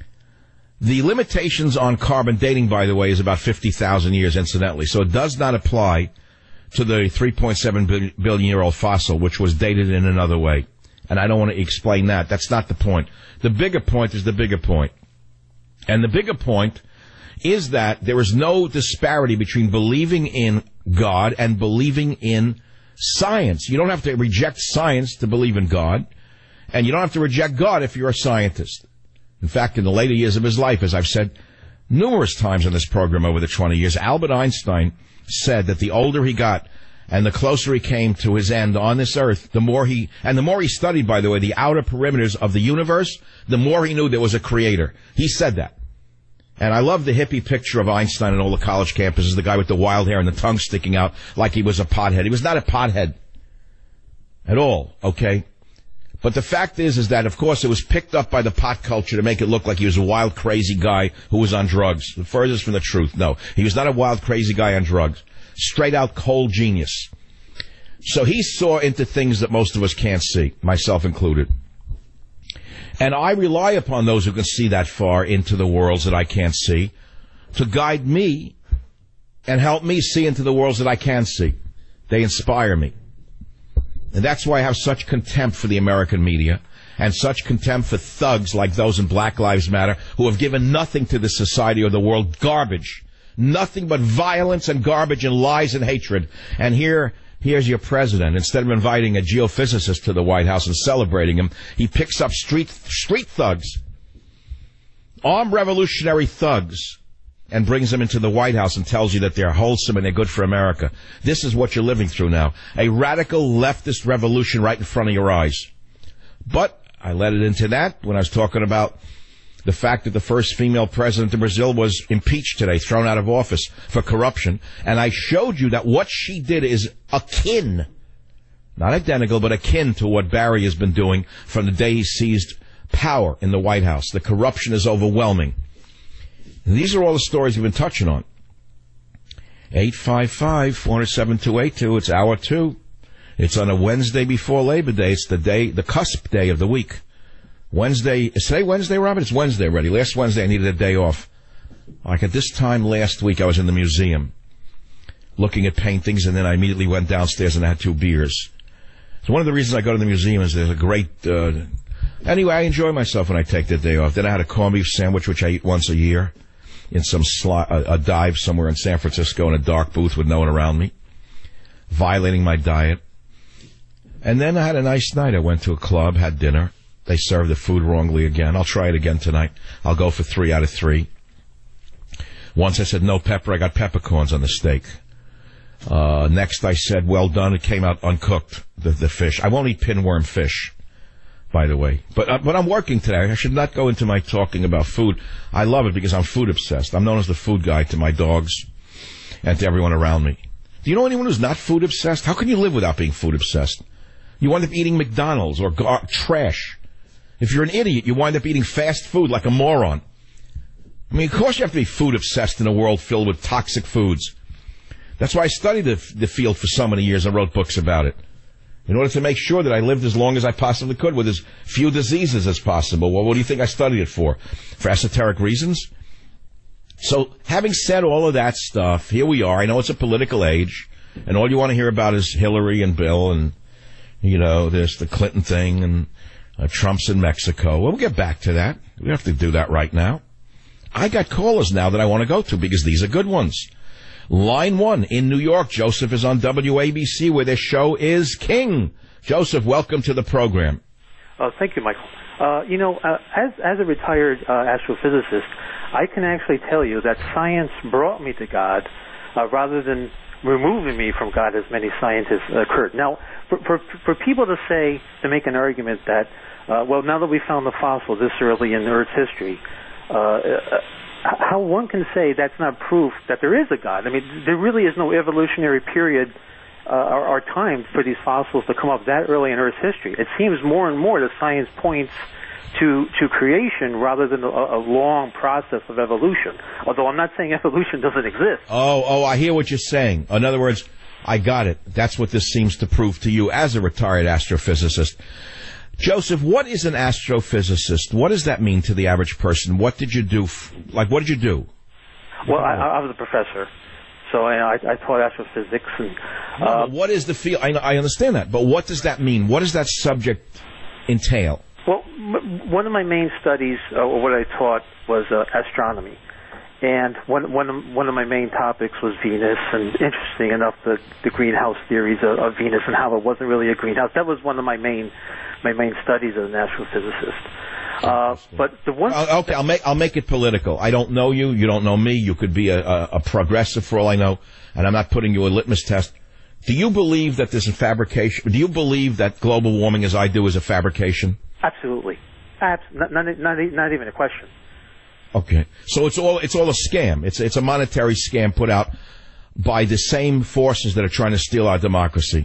[SPEAKER 2] The limitations on carbon dating, by the way, is about fifty thousand years, incidentally, so it does not apply to the three point seven billion year old fossil, which was dated in another way. And I don't want to explain that. That's not the point. The bigger point is the bigger point. And the bigger point is that there is no disparity between believing in God and believing in science. You don't have to reject science to believe in God, and you don't have to reject God if you're a scientist. In fact, in the later years of his life, as I've said numerous times on this program over the twenty years, Albert Einstein said that the older he got and the closer he came to his end on this earth, the more he, and the more he studied, by the way, the outer perimeters of the universe, the more he knew there was a creator. He said that. And I love the hippie picture of Einstein on all the college campuses, the guy with the wild hair and the tongue sticking out like he was a pothead. He was not a pothead at all, okay? But the fact is, is that, of course, it was picked up by the pot culture to make it look like he was a wild, crazy guy who was on drugs. The furthest from the truth. No, he was not a wild, crazy guy on drugs. Straight out cold genius. So he saw into things that most of us can't see, myself included. And I rely upon those who can see that far into the worlds that I can't see to guide me and help me see into the worlds that I can see. They inspire me. And that's why I have such contempt for the American media and such contempt for thugs like those in Black Lives Matter who have given nothing to the society or the world. Garbage. Nothing but violence and garbage and lies and hatred. And here, here's your president. Instead of inviting a geophysicist to the White House and celebrating him, he picks up street, street thugs, armed revolutionary thugs, and brings them into the White House and tells you that they're wholesome and they're good for America. This is what you're living through now. A radical leftist revolution right in front of your eyes. But I let it into that when I was talking about the fact that the first female president of Brazil was impeached today, thrown out of office for corruption. And I showed you that what she did is akin, not identical, but akin to what Barry has been doing from the day he seized power in the White House. The corruption is overwhelming. And these are all the stories we've been touching on. eight five five, four zero seven, two eight two. It's hour two. It's on a Wednesday before Labor Day. It's the day, the cusp day of the week. Wednesday, is today Wednesday, Robert? It's Wednesday already. Last Wednesday I needed a day off. Like at this time last week I was in the museum looking at paintings, and then I immediately went downstairs and I had two beers. So one of the reasons I go to the museum is there's a great, uh, anyway, I enjoy myself when I take the day off. Then I had a corned beef sandwich, which I eat once a year in some sli- a, a dive somewhere in San Francisco in a dark booth with no one around me, violating my diet. And then I had a nice night. I went to a club, had dinner. They served the food wrongly again. I'll try it again tonight. I'll go for three out of three. Once I said no pepper. I got peppercorns on the steak. Uh, next I said well done. It came out uncooked, the, the fish. I won't eat pinworm fish. by the way. But uh, but I'm working today. I should not go into my talking about food. I love it because I'm food obsessed. I'm known as the food guy to my dogs and to everyone around me. Do you know anyone who's not food obsessed? How can you live without being food obsessed? You wind up eating McDonald's or gar- trash. If you're an idiot, you wind up eating fast food like a moron. I mean, of course you have to be food obsessed in a world filled with toxic foods. That's why I studied the, the field for so many years and wrote books about it. In order to make sure that I lived as long as I possibly could with as few diseases as possible. Well, what do you think I studied it for? For esoteric reasons? So, having said all of that stuff, here we are. I know it's a political age, and all you want to hear about is Hillary and Bill and, you know, there's the Clinton thing and uh, Trump's in Mexico. Well, we'll get back to that. We don't have to do that right now. I got callers now that I want to go to because these are good ones. Line one in New York. Joseph is on W A B C where their show is King. Joseph, welcome to the program.
[SPEAKER 18] Oh, thank you, Michael. Uh, you know, uh, as as a retired uh, astrophysicist, I can actually tell you that science brought me to God uh, rather than removing me from God, as many scientists occurred. Now, for, for for people to say, to make an argument that, uh, well, now that we found the fossil this early in Earth's history, uh, uh, how one can say that's not proof that there is a God. I mean, there really is no evolutionary period uh, or, or time for these fossils to come up that early in Earth's history. It seems more and more that science points to to creation rather than a, a long process of evolution. Although I'm not saying evolution doesn't exist.
[SPEAKER 2] Oh, oh, I hear what you're saying. In other words, I got it. That's what this seems to prove to you as a retired astrophysicist. Joseph, what is an astrophysicist? What does that mean to the average person? What did you do? F- like, what did you do?
[SPEAKER 18] Well, I, I was a professor, so I, I taught astrophysics. And uh,
[SPEAKER 2] no, what is the field? I, I understand that, but what does that mean? What does that subject entail?
[SPEAKER 18] Well, m- one of my main studies, uh, or what I taught, was uh, astronomy. And one, one, of, one of my main topics was Venus, and interesting enough, the, the greenhouse theories of, of Venus and how it wasn't really a greenhouse. That was one of my main my main studies as an astrophysicist. Uh, but the one...
[SPEAKER 2] Uh, okay, I'll make, I'll make it political. I don't know you. You don't know me. You could be a, a, a progressive for all I know, and I'm not putting you a litmus test. Do you believe that this is fabrication? Do you believe that global warming, as I do, is a fabrication?
[SPEAKER 18] Absolutely. Abs- not, not, not, not even a question.
[SPEAKER 2] Okay, so it's all it's all a scam. It's it's a monetary scam put out by the same forces that are trying to steal our democracy.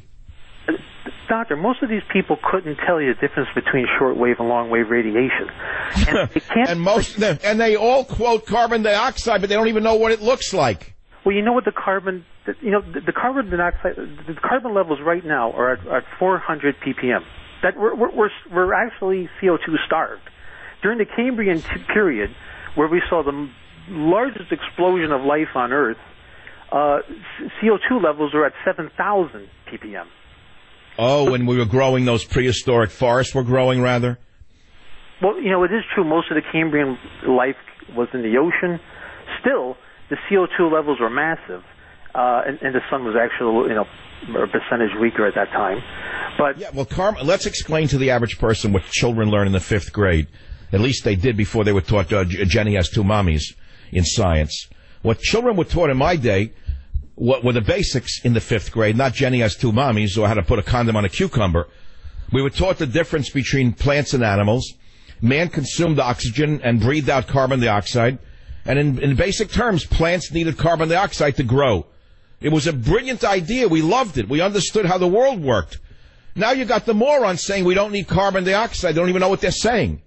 [SPEAKER 18] Doctor, most of these people couldn't tell you the difference between shortwave and long-wave radiation, and they can't.
[SPEAKER 2] and most of them, and they all quote carbon dioxide, but they don't even know what it looks like.
[SPEAKER 18] Well, you know what the carbon, you know, the, the carbon dioxide, the carbon levels right now are at, at four hundred p p m. That we're we're we're actually C O two starved. During the Cambrian t- period, where we saw the largest explosion of life on Earth, uh, C O two levels are at seven thousand p p m.
[SPEAKER 2] Oh, when we were growing, those prehistoric forests were growing, rather?
[SPEAKER 18] Well, you know, it is true. Most of the Cambrian life was in the ocean. Still, the C O two levels were massive, uh, and, and the sun was actually, you know, a percentage weaker at that time. But
[SPEAKER 2] yeah, well, Carm, let's explain to the average person what children learn in the fifth grade. At least they did before they were taught uh, Jenny has two mommies in science. What children were taught in my day what were the basics in the fifth grade, not Jenny has two mommies or how to put a condom on a cucumber. We were taught the difference between plants and animals. Man consumed oxygen and breathed out carbon dioxide. And in, in basic terms, plants needed carbon dioxide to grow. It was a brilliant idea. We loved it. We understood how the world worked. Now you got the morons saying we don't need carbon dioxide. They don't even know what they're saying.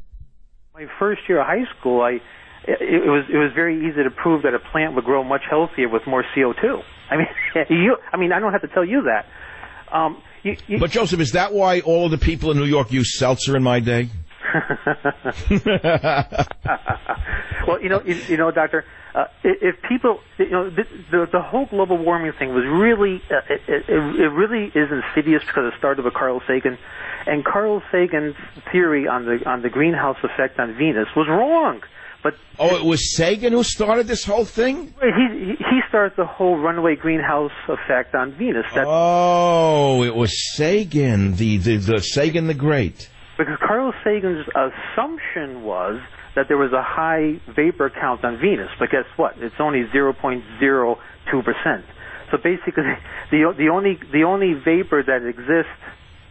[SPEAKER 18] My first year of high school, I it, it was it was very easy to prove that a plant would grow much healthier with more C O two. I mean, you, I mean, I don't have to tell you that. Um, you, you,
[SPEAKER 2] but Joseph, is that why all of the people in New York used seltzer in my day?
[SPEAKER 18] Well, you know, you, you know, Doctor, uh, if people, you know, the, the, the whole global warming thing was really, uh, it, it, it really is insidious because it started with Carl Sagan, and Carl Sagan's theory on the on the greenhouse effect on Venus was wrong. But
[SPEAKER 2] oh, it was Sagan who started this whole thing?
[SPEAKER 18] He he started the whole runaway greenhouse effect on Venus.
[SPEAKER 2] That, oh, it was Sagan, the, the, the Sagan the Great.
[SPEAKER 18] Because Carl Sagan's assumption was that there was a high vapor count on Venus, but guess what? It's only zero point zero two percent. So basically, the the only the only vapor that exists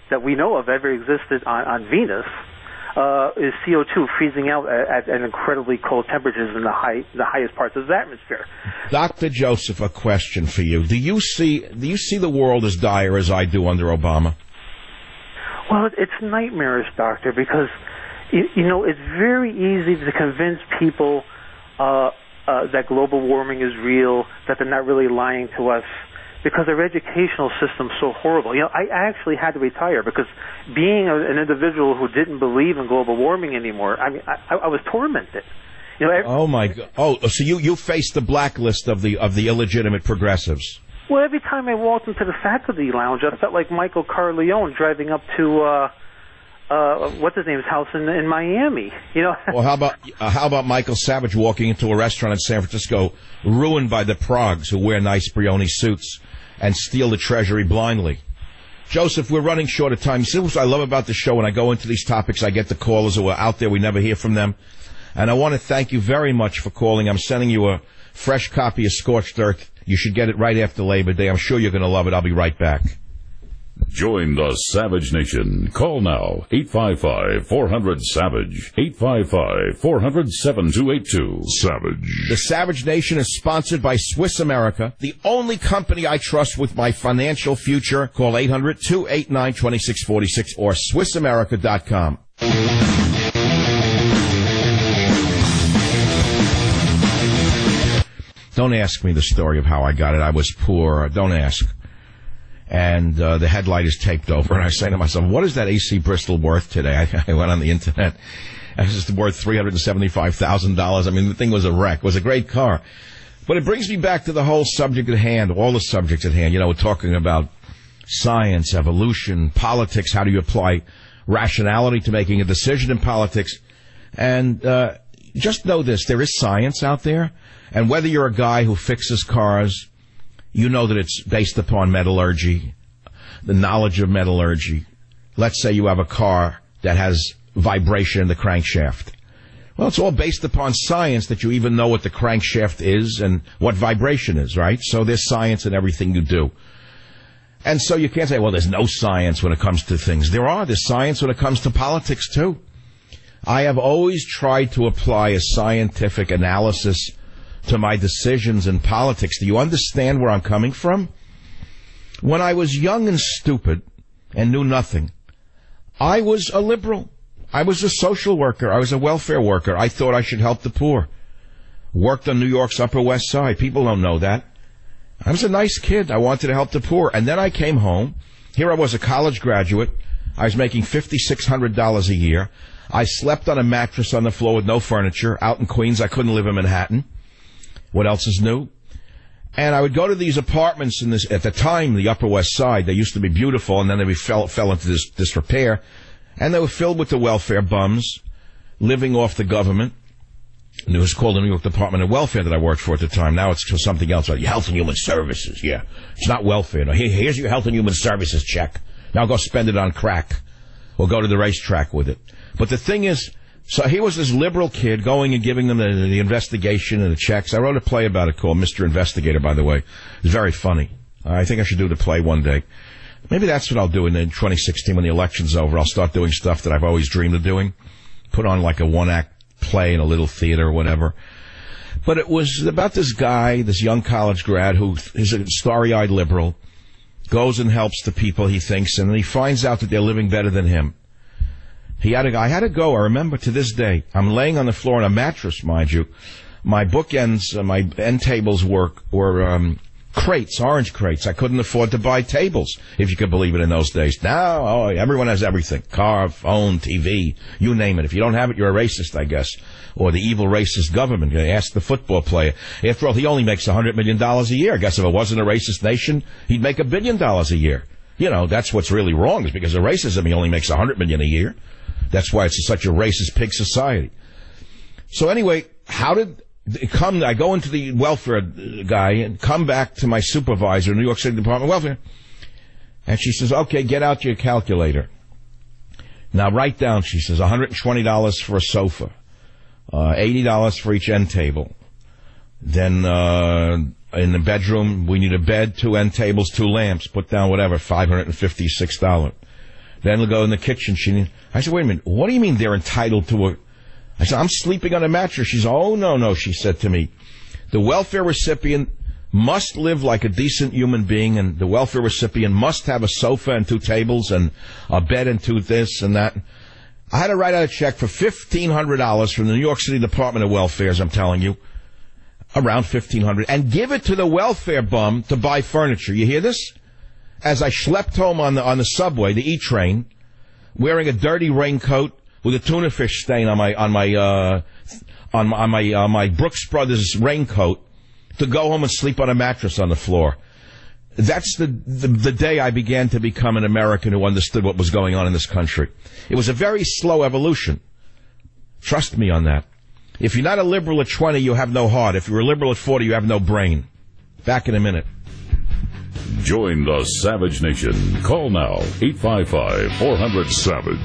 [SPEAKER 18] that we know of ever existed on, on Venus uh, is C O two freezing out at, at incredibly cold temperatures in the high, the highest parts of the atmosphere.
[SPEAKER 2] Doctor Joseph, a question for you. Do you see do you see the world as dire as I do under Obama?
[SPEAKER 18] Well, it's nightmarish, Doctor, because, you, you know, it's very easy to convince people uh, uh, that global warming is real, that they're not really lying to us, because our educational system's so horrible. You know, I actually had to retire because being a, an individual who didn't believe in global warming anymore, I mean, I, I was tormented. You know, every,
[SPEAKER 2] oh my God! Oh, so you you faced the blacklist of the of the illegitimate progressives.
[SPEAKER 18] Well, every time I walked into the faculty lounge, I felt like Michael Corleone driving up to uh, uh, what's his name's house in in Miami. You know.
[SPEAKER 2] Well, how about uh, how about Michael Savage walking into a restaurant in San Francisco, ruined by the progs who wear nice Brioni suits and steal the treasury blindly? Joseph, we're running short of time. See what I love about the show? When I go into these topics, I get the callers who are out there. We never hear from them. And I want to thank you very much for calling. I'm sending you a fresh copy of Scorched Earth. You should get it right after Labor Day. I'm sure you're going to love it. I'll be right back.
[SPEAKER 1] Join the Savage Nation. Call now, eight five five, four hundred, SAVAGE, eight five five, four hundred, seven two eight two. Savage.
[SPEAKER 2] The Savage Nation is sponsored by Swiss America, the only company I trust with my financial future. Call eight hundred, two eight nine, two six four six or Swiss America dot com. Don't ask me the story of how I got it. I was poor. Don't ask. And uh, the headlight is taped over, and I say to myself, what is that A C Bristol worth today? I, I went on the internet. It was worth three hundred seventy-five thousand dollars. I mean, the thing was a wreck. It was a great car. But it brings me back to the whole subject at hand, all the subjects at hand. You know, we're talking about science, evolution, politics. How do you apply rationality to making a decision in politics? And uh, just know this, there is science out there. And whether you're a guy who fixes cars, you know that it's based upon metallurgy, the knowledge of metallurgy. Let's say you have a car that has vibration in the crankshaft. Well, it's all based upon science that you even know what the crankshaft is and what vibration is, right? So there's science in everything you do. And so you can't say, well, there's no science when it comes to things. There are. There's science when it comes to politics, too. I have always tried to apply a scientific analysis to my decisions in politics. Do you understand where I'm coming from? When I was young and stupid and knew nothing, I was a liberal. I was a social worker. I was a welfare worker. I thought I should help the poor. Worked on New York's Upper West Side. People don't know that. I was a nice kid. I wanted to help the poor. And then I came home. Here I was, a college graduate. I was making five thousand six hundred dollars a year. I slept on a mattress on the floor with no furniture. Out in Queens, I couldn't live in Manhattan. What else is new? And I would go to these apartments in this, at the time, the Upper West Side. They used to be beautiful, and then they fell, fell into this disrepair. And they were filled with the welfare bums, living off the government. And it was called the New York Department of Welfare that I worked for at the time. Now it's something else, like Health and Human Services. Yeah, it's not welfare. No, here, here's your Health and Human Services check. Now go spend it on crack, or go to the racetrack with it. But the thing is, so he was this liberal kid going and giving them the, the investigation and the checks. I wrote a play about it called Mister Investigator, by the way. It's very funny. I think I should do the play one day. Maybe that's what I'll do in twenty sixteen when the election's over. I'll start doing stuff that I've always dreamed of doing. Put on like a one-act play in a little theater or whatever. But it was about this guy, this young college grad who is a starry-eyed liberal, goes and helps the people he thinks, and he finds out that they're living better than him. He had to, I had to go. I remember to this day. I'm laying on the floor on a mattress, mind you. My bookends, uh, my end tables were, were um, crates, orange crates. I couldn't afford to buy tables, if you could believe it in those days. Now, oh, everyone has everything. Car, phone, T V, you name it. If you don't have it, you're a racist, I guess. Or the evil racist government. Ask the football player. After all, he only makes one hundred million dollars a year. I guess if it wasn't a racist nation, he'd make a billion dollars a year. You know, that's what's really wrong, is because of racism, he only makes one hundred million dollars a year. That's why it's such a racist pig society. So anyway, how did it come? I go into the welfare guy and come back to my supervisor, New York City Department of Welfare. And she says, okay, get out your calculator. Now write down, she says, one hundred twenty dollars for a sofa, uh, eighty dollars for each end table. Then uh, in the bedroom, we need a bed, two end tables, two lamps. Put down whatever, five hundred fifty-six dollars. Then we'll go in the kitchen. She, I said, wait a minute, what do you mean they're entitled to a... I said, I'm sleeping on a mattress. She said, oh, no, no, she said to me. The welfare recipient must live like a decent human being, and the welfare recipient must have a sofa and two tables and a bed and two this and that. I had to write out a check for fifteen hundred dollars from the New York City Department of Welfare, as I'm telling you, around fifteen hundred dollars, and give it to the welfare bum to buy furniture. You hear this? As I schlepped home on the on the subway, the E train, wearing a dirty raincoat with a tuna fish stain on my on my uh, on my on my, uh, my Brooks Brothers raincoat, to go home and sleep on a mattress on the floor. That's the, the the day I began to become an American who understood what was going on in this country. It was a very slow evolution. Trust me on that. If you're not a liberal at twenty, you have no heart. If you're a liberal at forty, you have no brain. Back in a minute.
[SPEAKER 1] Join the Savage Nation. Call now, eight five five, four hundred, SAVAGE.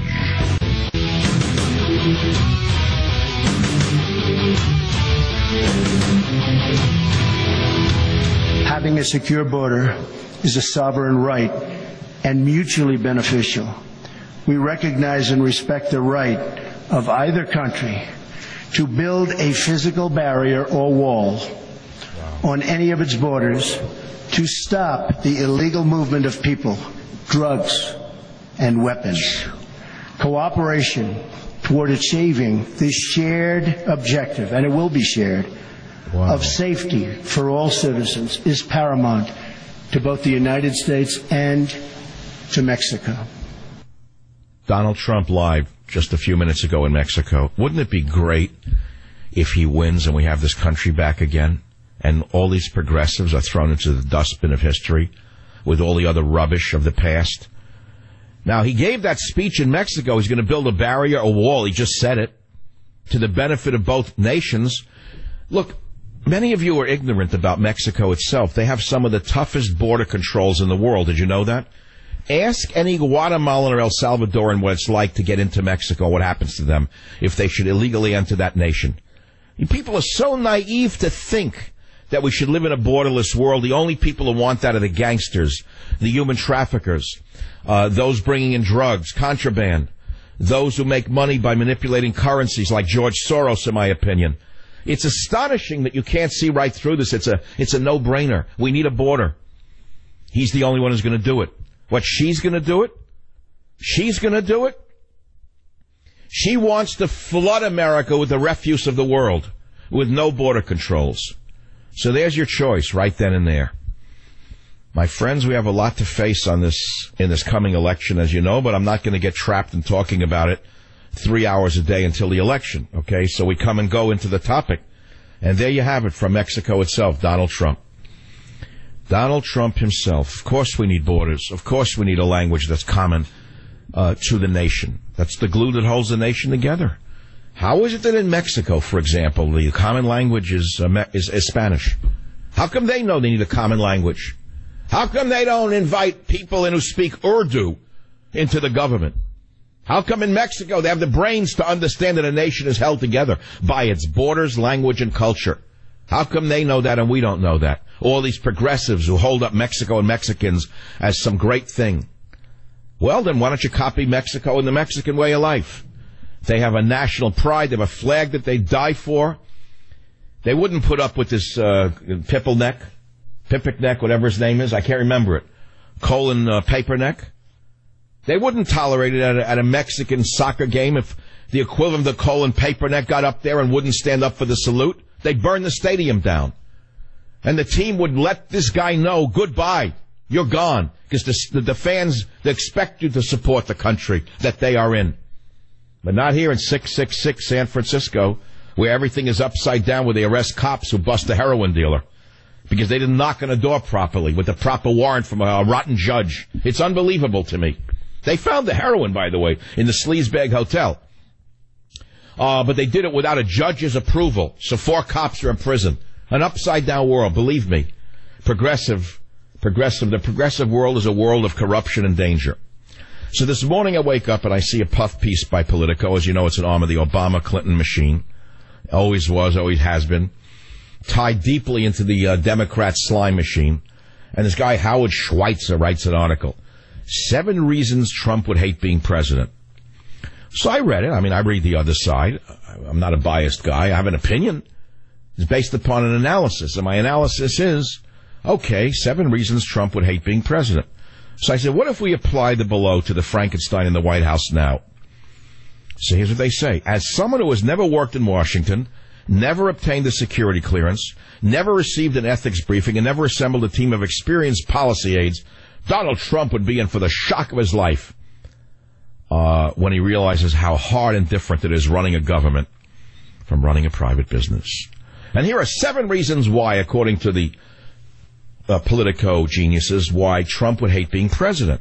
[SPEAKER 19] Having a secure border is a sovereign right and mutually beneficial. We recognize and respect the right of either country to build a physical barrier or wall on any of its borders to stop the illegal movement of people, drugs, and weapons. Cooperation toward achieving this shared objective, and it will be shared, wow. of safety for all citizens is paramount to both the United States and to Mexico.
[SPEAKER 2] Donald Trump live just a few minutes ago in Mexico. Wouldn't it be great if he wins and we have this country back again, and all these progressives are thrown into the dustbin of history with all the other rubbish of the past? Now, he gave that speech in Mexico. He's going to build a barrier, a wall. He just said it, to the benefit of both nations. Look, many of you are ignorant about Mexico itself. They have some of the toughest border controls in the world. Did you know that? Ask any Guatemalan or El Salvadoran what it's like to get into Mexico, what happens to them if they should illegally enter that nation. People are so naive to think that we should live in a borderless world. The only people who want that are the gangsters, the human traffickers, uh, those bringing in drugs, contraband, those who make money by manipulating currencies like George Soros, in my opinion. It's astonishing that you can't see right through this. It's a, it's a no-brainer. We need a border. He's the only one who's going to do it. What, she's going to do it? She's going to do it? She wants to flood America with the refuse of the world, with no border controls. So there's your choice right then and there. My friends, we have a lot to face on this, in this coming election, as you know, but I'm not going to get trapped in talking about it three hours a day until the election, okay? So we come and go into the topic. And there you have it from Mexico itself, Donald Trump. Donald Trump himself. Of course we need borders. Of course we need a language that's common uh, to the nation. That's the glue that holds the nation together. How is it that in Mexico, for example, the common language is, uh, is, is Spanish? How come they know they need a common language? How come they don't invite people in who speak Urdu into the government? How come in Mexico they have the brains to understand that a nation is held together by its borders, language, and culture? How come they know that and we don't know that? All these progressives who hold up Mexico and Mexicans as some great thing. Well, then why don't you copy Mexico and the Mexican way of life? They have a national pride. They have a flag that they die for. They wouldn't put up with this uh, Pipple Neck, Pipic Neck, whatever his name is. I can't remember it. Colin uh, Paper Neck. They wouldn't tolerate it at a, at a Mexican soccer game if the equivalent of the Colin Paper Neck got up there and wouldn't stand up for the salute. They'd burn the stadium down. And the team would let this guy know, goodbye, you're gone. Because the, the, the fans, they expect you to support the country that they are in. But not here in six six six San Francisco, where everything is upside down, where they arrest cops who bust a heroin dealer because they didn't knock on a door properly with a proper warrant from a, a rotten judge. It's unbelievable to me. They found the heroin, by the way, in the Sleazebag Hotel. Uh, but they did it without a judge's approval, so four cops are in prison. An upside-down world, believe me. Progressive, progressive, the progressive world is a world of corruption and danger. So this morning I wake up and I see a puff piece by Politico. As you know, it's an arm of the Obama-Clinton machine. Always was, always has been. Tied deeply into the uh, Democrat slime machine. And this guy, Howard Schweitzer, writes an article. Seven reasons Trump would hate being president. So I read it. I mean, I read the other side. I'm not a biased guy. I have an opinion. It's based upon an analysis. And my analysis is, okay, seven reasons Trump would hate being president. So I said, what if we apply the below to the Frankenstein in the White House now? So here's what they say. As someone who has never worked in Washington, never obtained a security clearance, never received an ethics briefing, and never assembled a team of experienced policy aides, Donald Trump would be in for the shock of his life uh, when he realizes how hard and different it is running a government from running a private business. And here are seven reasons why, according to the uh, Politico geniuses, why Trump would hate being president.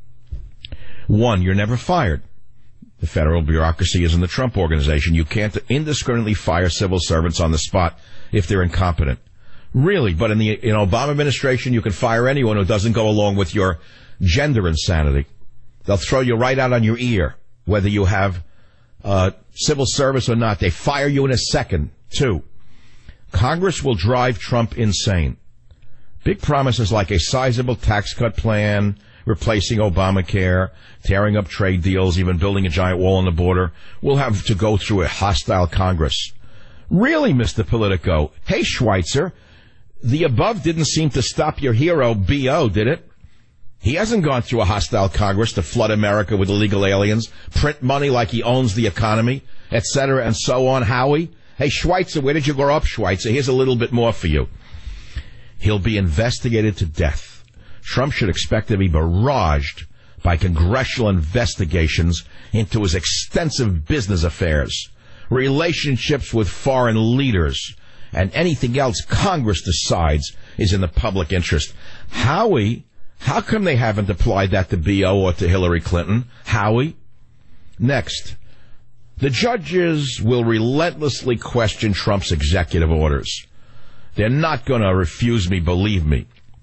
[SPEAKER 2] One, you're never fired. The federal bureaucracy is in the Trump organization. You can't indiscriminately fire civil servants on the spot if they're incompetent. Really, but in the in Obama administration, you can fire anyone who doesn't go along with your gender insanity. They'll throw you right out on your ear, whether you have uh, civil service or not. They fire you in a second. Two, Congress will drive Trump insane. Big promises like a sizable tax cut plan, replacing Obamacare, tearing up trade deals, even building a giant wall on the border, will have to go through a hostile Congress. Really, Mister Politico? Hey, Schweitzer, the above didn't seem to stop your hero, B O, did it? He hasn't gone through a hostile Congress to flood America with illegal aliens, print money like he owns the economy, et cetera, and so on. Howie? Hey, Schweitzer, where did you grow up, Schweitzer? Here's a little bit more for you. He'll be investigated to death. Trump should expect to be barraged by congressional investigations into his extensive business affairs, relationships with foreign leaders, and anything else Congress decides is in the public interest. Howie, how come they haven't applied that to B O or to Hillary Clinton? Howie? Next, the judges will relentlessly question Trump's executive orders. They're not going to refuse me, believe me.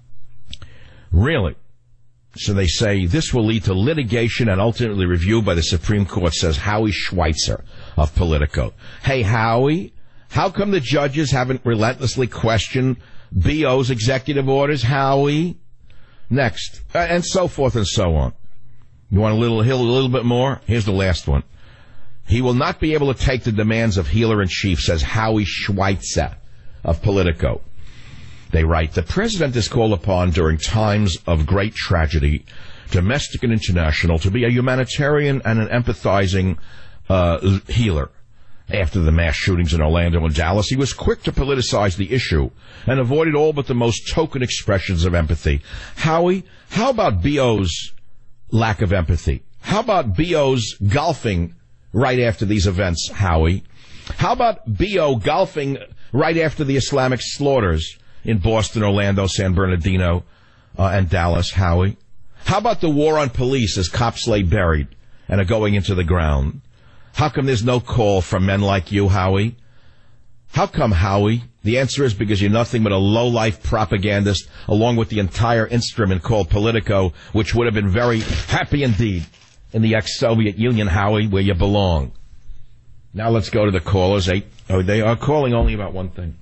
[SPEAKER 2] Really? So they say this will lead to litigation and ultimately review by the Supreme Court, says Howie Schweitzer of Politico. Hey, Howie, how come the judges haven't relentlessly questioned B O's executive orders, Howie? Next, uh, and so forth and so on. You want a little, a little bit more? Here's the last one. He will not be able to take the demands of Healer-in-Chief, says Howie Schweitzer of Politico. They write, the president is called upon during times of great tragedy, domestic and international, to be a humanitarian and an empathizing uh, healer. After the mass shootings in Orlando and Dallas, he was quick to politicize the issue and avoided all but the most token expressions of empathy. Howie, how about B O's lack of empathy? How about B O's golfing right after these events, Howie? How about B O golfing right after the Islamic slaughters in Boston, Orlando, San Bernardino, uh, and Dallas, Howie? How about the war on police as cops lay buried and are going into the ground? How come there's no call from men like you, Howie? How come, Howie? The answer is because you're nothing but a low-life propagandist, along with the entire instrument called Politico, which would have been very happy indeed in the ex-Soviet Union, Howie, where you belong. Now let's go to the callers. Eight, oh, they are calling only about one thing.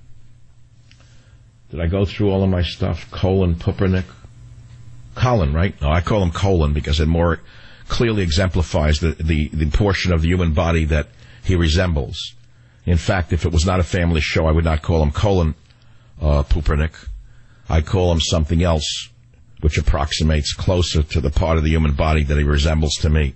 [SPEAKER 2] Did I go through all of my stuff? Colin Puppernick? Colin, right? No, I call him Colin because it more clearly exemplifies the, the, the portion of the human body that he resembles. In fact, if it was not a family show, I would not call him Colin uh, Puppernick. I'd call him something else, which approximates closer to the part of the human body that he resembles to me.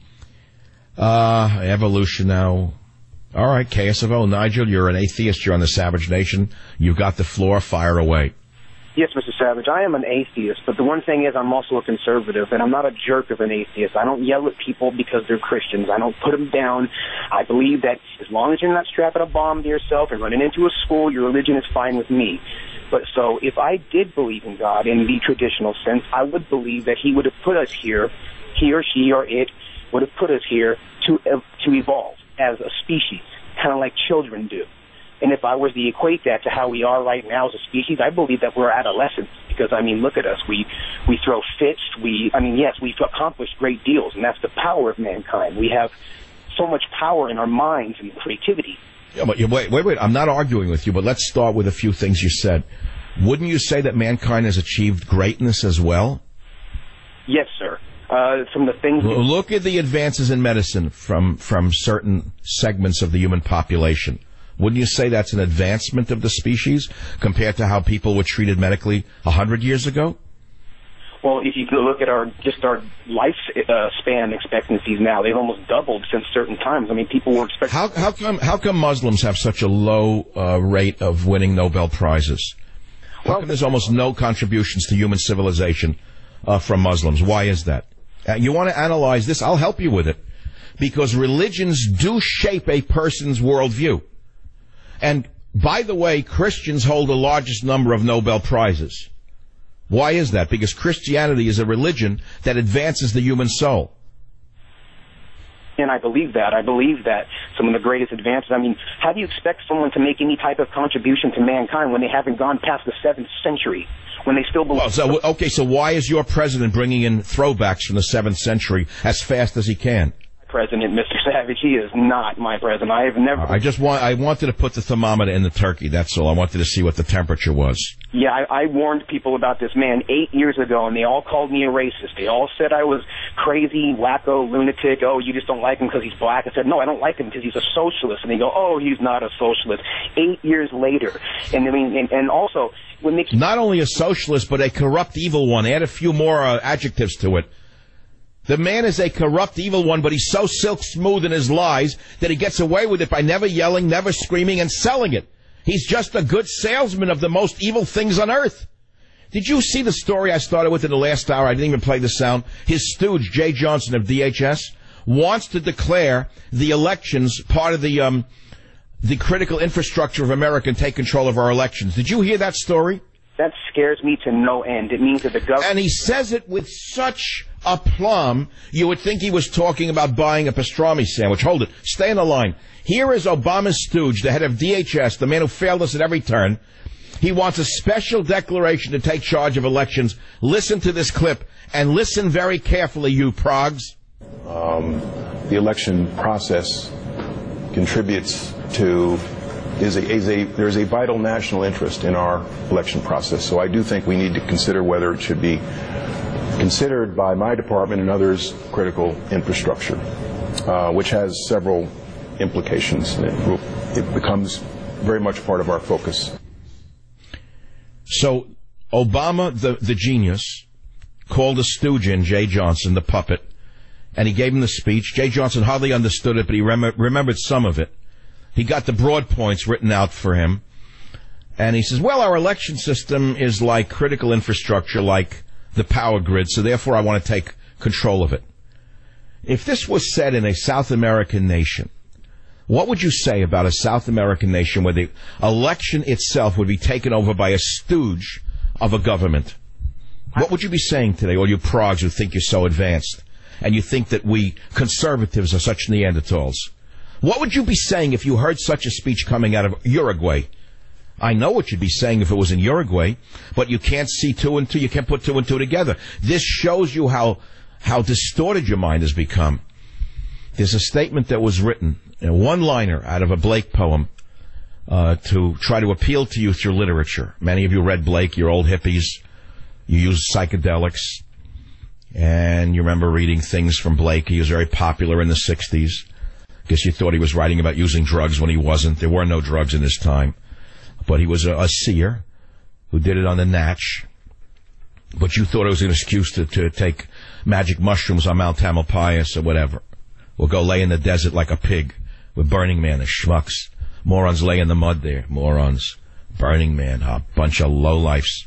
[SPEAKER 2] Uh, evolution now. All right, K S F O. Nigel, you're an atheist. You're on the Savage Nation. You've got the floor. Fire away.
[SPEAKER 20] Yes, Mister Savage, I am an atheist, but the one thing is I'm also a conservative, and I'm not a jerk of an atheist. I don't yell at people because they're Christians. I don't put them down. I believe that as long as you're not strapping a bomb to yourself and running into a school, your religion is fine with me. But so if I did believe in God in the traditional sense, I would believe that he would have put us here, he or she or it would have put us here to to evolve as a species, kind of like children do. And if I was to equate that to how we are right now as a species, I believe that we're adolescents. Because, I mean, look at us. We we throw fits. We, I mean, yes, we've accomplished great deals, and that's the power of mankind. We have so much power in our minds and creativity.
[SPEAKER 2] Yeah, but wait, wait, wait. I'm not arguing with you, but let's start with a few things you said. Wouldn't you say that mankind has achieved greatness as well?
[SPEAKER 20] Yes, sir. Uh, some of the things...
[SPEAKER 2] Well, look at the advances in medicine from, from certain segments of the human population. Wouldn't you say that's an advancement of the species compared to how people were treated medically a hundred years ago?
[SPEAKER 20] Well, if you look at our just our life uh, span expectancies now, they've almost doubled since certain times. I mean, people were expecting...
[SPEAKER 2] How, how come how come Muslims have such a low uh, rate of winning Nobel Prizes? How well, come there's almost no contributions to human civilization uh, from Muslims? Why is that? Uh, you want to analyze this? I'll help you with it. Because religions do shape a person's worldview. And, by the way, Christians hold the largest number of Nobel Prizes. Why is that? Because Christianity is a religion that advances the human soul.
[SPEAKER 20] And I believe that. I believe that some of the greatest advances, I mean, how do you expect someone to make any type of contribution to mankind when they haven't gone past the seventh century, when they still believe...
[SPEAKER 2] Well, so, okay, so why is your president bringing in throwbacks from the seventh century as fast as he can?
[SPEAKER 20] President, Mister Savage, he is not my president. I have never...
[SPEAKER 2] I just want, I wanted to put the thermometer in the turkey, that's all. I wanted to see what the temperature was.
[SPEAKER 20] Yeah, I, I warned people about this man eight years ago, and they all called me a racist. They all said I was crazy, wacko, lunatic. Oh, you just don't like him because he's black. I said, no, I don't like him because he's a socialist. And they go, oh, he's not a socialist. Eight years later. And I mean, and, and also... what makes
[SPEAKER 2] Not only a socialist, but a corrupt evil one. Add a few more uh, adjectives to it. The man is a corrupt, evil one, but he's so silk smooth in his lies that he gets away with it by never yelling, never screaming, and selling it. He's just a good salesman of the most evil things on earth. Did you see the story I started with in the last hour? I didn't even play the sound. His stooge, Jay Johnson of D H S, wants to declare the elections part of the um, the critical infrastructure of America and take control of our elections. Did you hear that story?
[SPEAKER 20] That scares me to no end. It means that the government...
[SPEAKER 2] And he says it with such aplomb, you would think he was talking about buying a pastrami sandwich. Hold it. Stay on the line. Here is Obama's stooge, the head of D H S, the man who failed us at every turn. He wants a special declaration to take charge of elections. Listen to this clip, and listen very carefully, you progs.
[SPEAKER 21] Um, the election process contributes to... Is a, is a, there is a vital national interest in our election process. So I do think we need to consider whether it should be considered by my department and others critical infrastructure, uh, which has several implications. And it, will, it becomes very much part of our focus.
[SPEAKER 2] So Obama, the, the genius, called a stooge in, Jay Johnson, the puppet, and he gave him the speech. Jay Johnson hardly understood it, but he rem- remembered some of it. He got the broad points written out for him. And he says, well, our election system is like critical infrastructure, like the power grid, so therefore I want to take control of it. If this was said in a South American nation, what would you say about a South American nation where the election itself would be taken over by a stooge of a government? What would you be saying today, all you progs who think you're so advanced, and you think that we conservatives are such Neanderthals? What would you be saying if you heard such a speech coming out of Uruguay? I know what you'd be saying if it was in Uruguay, but you can't see two and two, you can't put two and two together. This shows you how how distorted your mind has become. There's a statement that was written, a one-liner out of a Blake poem, uh, to try to appeal to you through literature. Many of you read Blake, you're old hippies, you use psychedelics, and you remember reading things from Blake. He was very popular in the sixties. Guess you thought he was writing about using drugs when he wasn't. There were no drugs in his time. But he was a, a seer who did it on the natch. But you thought it was an excuse to, to take magic mushrooms on Mount Tamalpais or whatever. Or go lay in the desert like a pig with Burning Man and schmucks. Morons lay in the mud there. Morons. Burning Man. A bunch of lowlifes.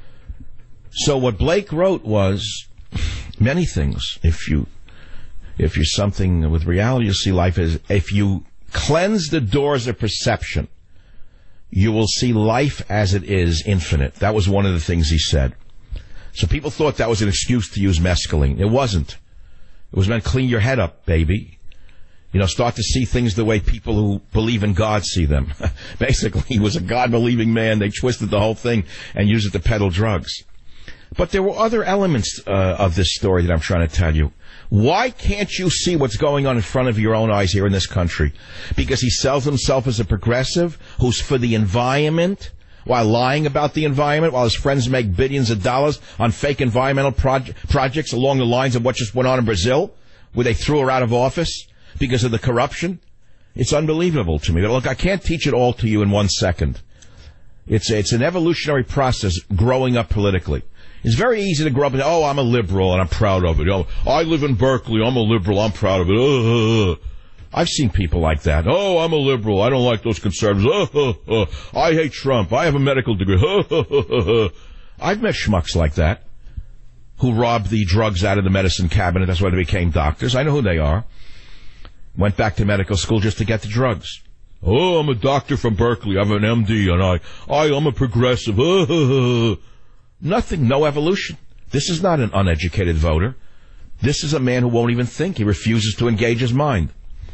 [SPEAKER 2] So what Blake wrote was many things. If you... If you're something with reality, you see life as, if you cleanse the doors of perception, you will see life as it is, infinite. That was one of the things he said. So people thought that was an excuse to use mescaline. It wasn't. It was meant to clean your head up, baby. You know, start to see things the way people who believe in God see them. Basically, he was a God-believing man. They twisted the whole thing and used it to peddle drugs. But there were other elements uh, of this story that I'm trying to tell you. Why can't you see what's going on in front of your own eyes here in this country? Because he sells himself as a progressive who's for the environment, while lying about the environment, while his friends make billions of dollars on fake environmental proje- projects along the lines of what just went on in Brazil, where they threw her out of office because of the corruption? It's unbelievable to me. But look, I can't teach it all to you in one second. It's a, it's an evolutionary process growing up politically. It's very easy to grow up and say, oh, I'm a liberal and I'm proud of it. Oh, I live in Berkeley. I'm a liberal. I'm proud of it. Uh, I've seen people like that. Oh, I'm a liberal. I don't like those conservatives. Uh, uh, uh, I hate Trump. I have a medical degree. Uh, uh, uh, uh. I've met schmucks like that who robbed the drugs out of the medicine cabinet. That's why they became doctors. I know who they are. Went back to medical school just to get the drugs. Oh, I'm a doctor from Berkeley. I'm an M D, and I, I, I'm a progressive. Uh, uh, uh. Nothing, no evolution. This is not an uneducated voter. This is a man who won't even think. He refuses to engage his mind.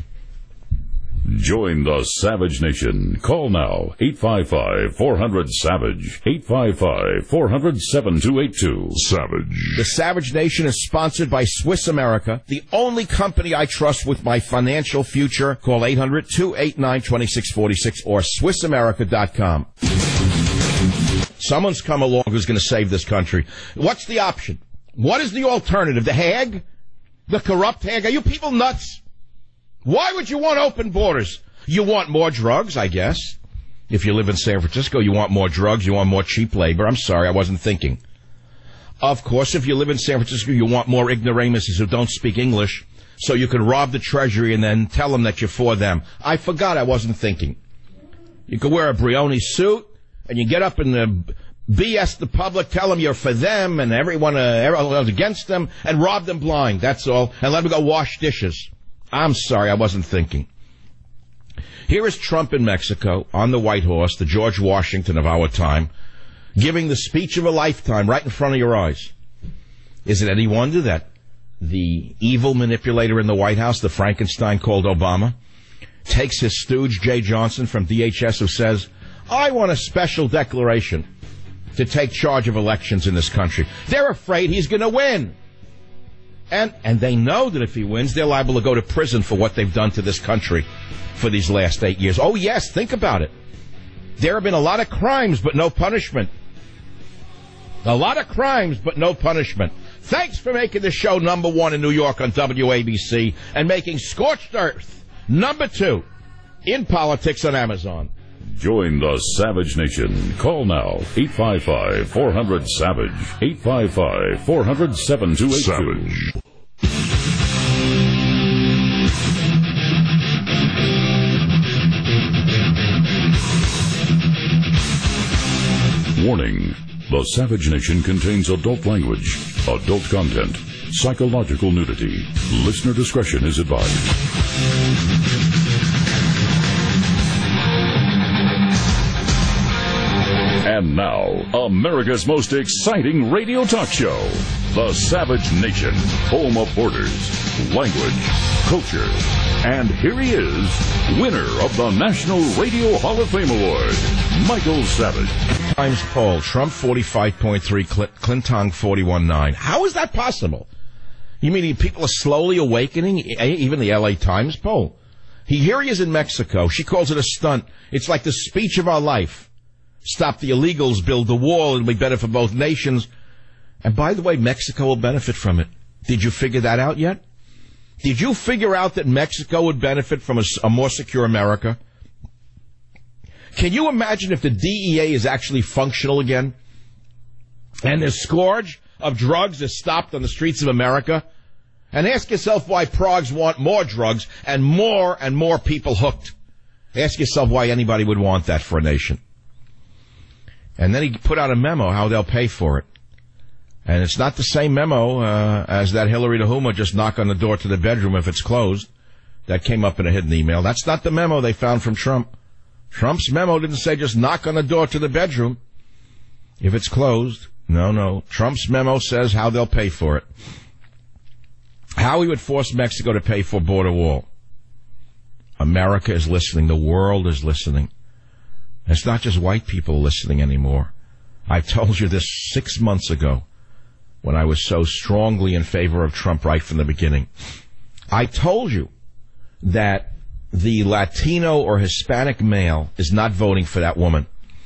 [SPEAKER 1] Join the Savage Nation. Call now, eight five five, four hundred, SAVAGE, eight five five, four hundred, seven two eight two. Savage.
[SPEAKER 2] The Savage Nation is sponsored by Swiss America, the only company I trust with my financial future. Call eight hundred, two eight nine, two six four six or Swiss America dot com. Someone's come along who's going to save this country. What's the option? What is the alternative? The Hague? The corrupt Hague? Are you people nuts? Why would you want open borders? You want more drugs, I guess. If you live in San Francisco, you want more drugs, you want more cheap labor. I'm sorry, I wasn't thinking. Of course, if you live in San Francisco, you want more ignoramuses who don't speak English, so you can rob the Treasury and then tell them that you're for them. I forgot, I wasn't thinking. You could wear a Brioni suit, and you get up and uh, B S the public, tell them you're for them, and everyone, uh, everyone's against them, and rob them blind, that's all, and let them go wash dishes. I'm sorry, I wasn't thinking. Here is Trump in Mexico, on the White Horse, the George Washington of our time, giving the speech of a lifetime right in front of your eyes. Is it any wonder that the evil manipulator in the White House, the Frankenstein called Obama, takes his stooge, Jay Johnson, from D H S, who says, I want a special declaration to take charge of elections in this country. They're afraid he's going to win. And and they know that if he wins, they're liable to go to prison for what they've done to this country for these last eight years. Oh, yes, think about it. There have been a lot of crimes, but no punishment. A lot of crimes, but no punishment. Thanks for making the show number one in New York on W A B C and making Scorched Earth number two in politics on Amazon.
[SPEAKER 1] Join the Savage Nation. Call now, eight five five, four hundred, SAVAGE, eight five five, four hundred, seven two eight two. Savage. Warning. The Savage Nation contains adult language, adult content, psychological nudity. Listener discretion is advised. And now, America's most exciting radio talk show, The Savage Nation, home of borders, language, culture. And here he is, winner of the National Radio Hall of Fame Award, Michael Savage.
[SPEAKER 2] Times poll, Trump forty-five point three, Clinton forty-one point nine. How is that possible? You mean people are slowly awakening, even the L A Times poll? He, here he is in Mexico. She calls it a stunt. It's like the speech of our life. Stop the illegals, build the wall, it'll be better for both nations. And by the way, Mexico will benefit from it. Did you figure that out yet? Did you figure out that Mexico would benefit from a, a more secure America? Can you imagine if the D E A is actually functional again? And the scourge of drugs is stopped on the streets of America? And ask yourself why Pragues want more drugs and more and more people hooked. Ask yourself why anybody would want that for a nation. And then he put out a memo how they'll pay for it. And it's not the same memo uh, as that Hillary Nahuma just knock on the door to the bedroom if it's closed. That came up in a hidden email. That's not the memo they found from Trump. Trump's memo didn't say just knock on the door to the bedroom if it's closed. No, no. Trump's memo says how they'll pay for it. How he would force Mexico to pay for border wall. America is listening. The world is listening. It's not just white people listening anymore. I told you this six months ago when I was so strongly in favor of Trump right from the beginning. I told you that the Latino or Hispanic male is not voting for that woman.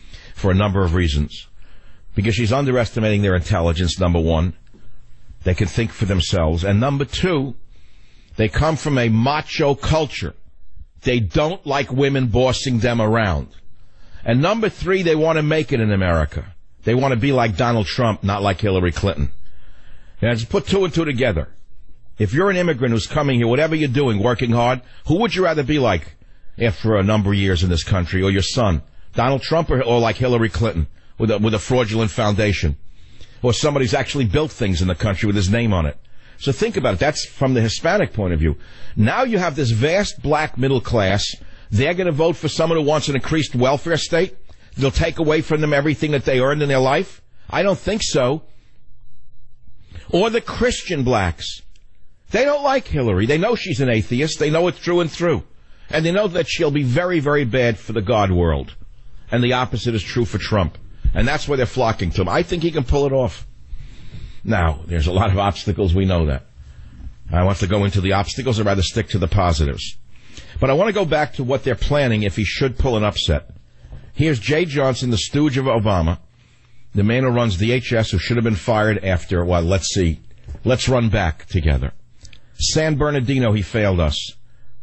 [SPEAKER 2] for a number of reasons. Because she's underestimating their intelligence, number one. They can think for themselves. And number two, they come from a macho culture. They don't like women bossing them around. And number three, they want to make it in America. They want to be like Donald Trump, not like Hillary Clinton. Now, just put two and two together. If you're an immigrant who's coming here, whatever you're doing, working hard, who would you rather be like after a number of years in this country, or your son? Donald Trump or, or like Hillary Clinton with a, with a fraudulent foundation? Or somebody who's actually built things in the country with his name on it? So think about it. That's from the Hispanic point of view. Now you have this vast black middle class. They're going to vote for someone who wants an increased welfare state? They'll take away from them everything that they earned in their life? I don't think so. Or the Christian blacks. They don't like Hillary. They know she's an atheist. They know it through and through. And they know that she'll be very, very bad for the God world. And the opposite is true for Trump. And that's why they're flocking to him. I think he can pull it off. Now, there's a lot of obstacles. We know that. I want to go into the obstacles or rather stick to the positives. But I want to go back to what they're planning if he should pull an upset. Here's Jay Johnson, the stooge of Obama, the man who runs D H S, who should have been fired after, well, let's see. Let's run back together. San Bernardino, he failed us.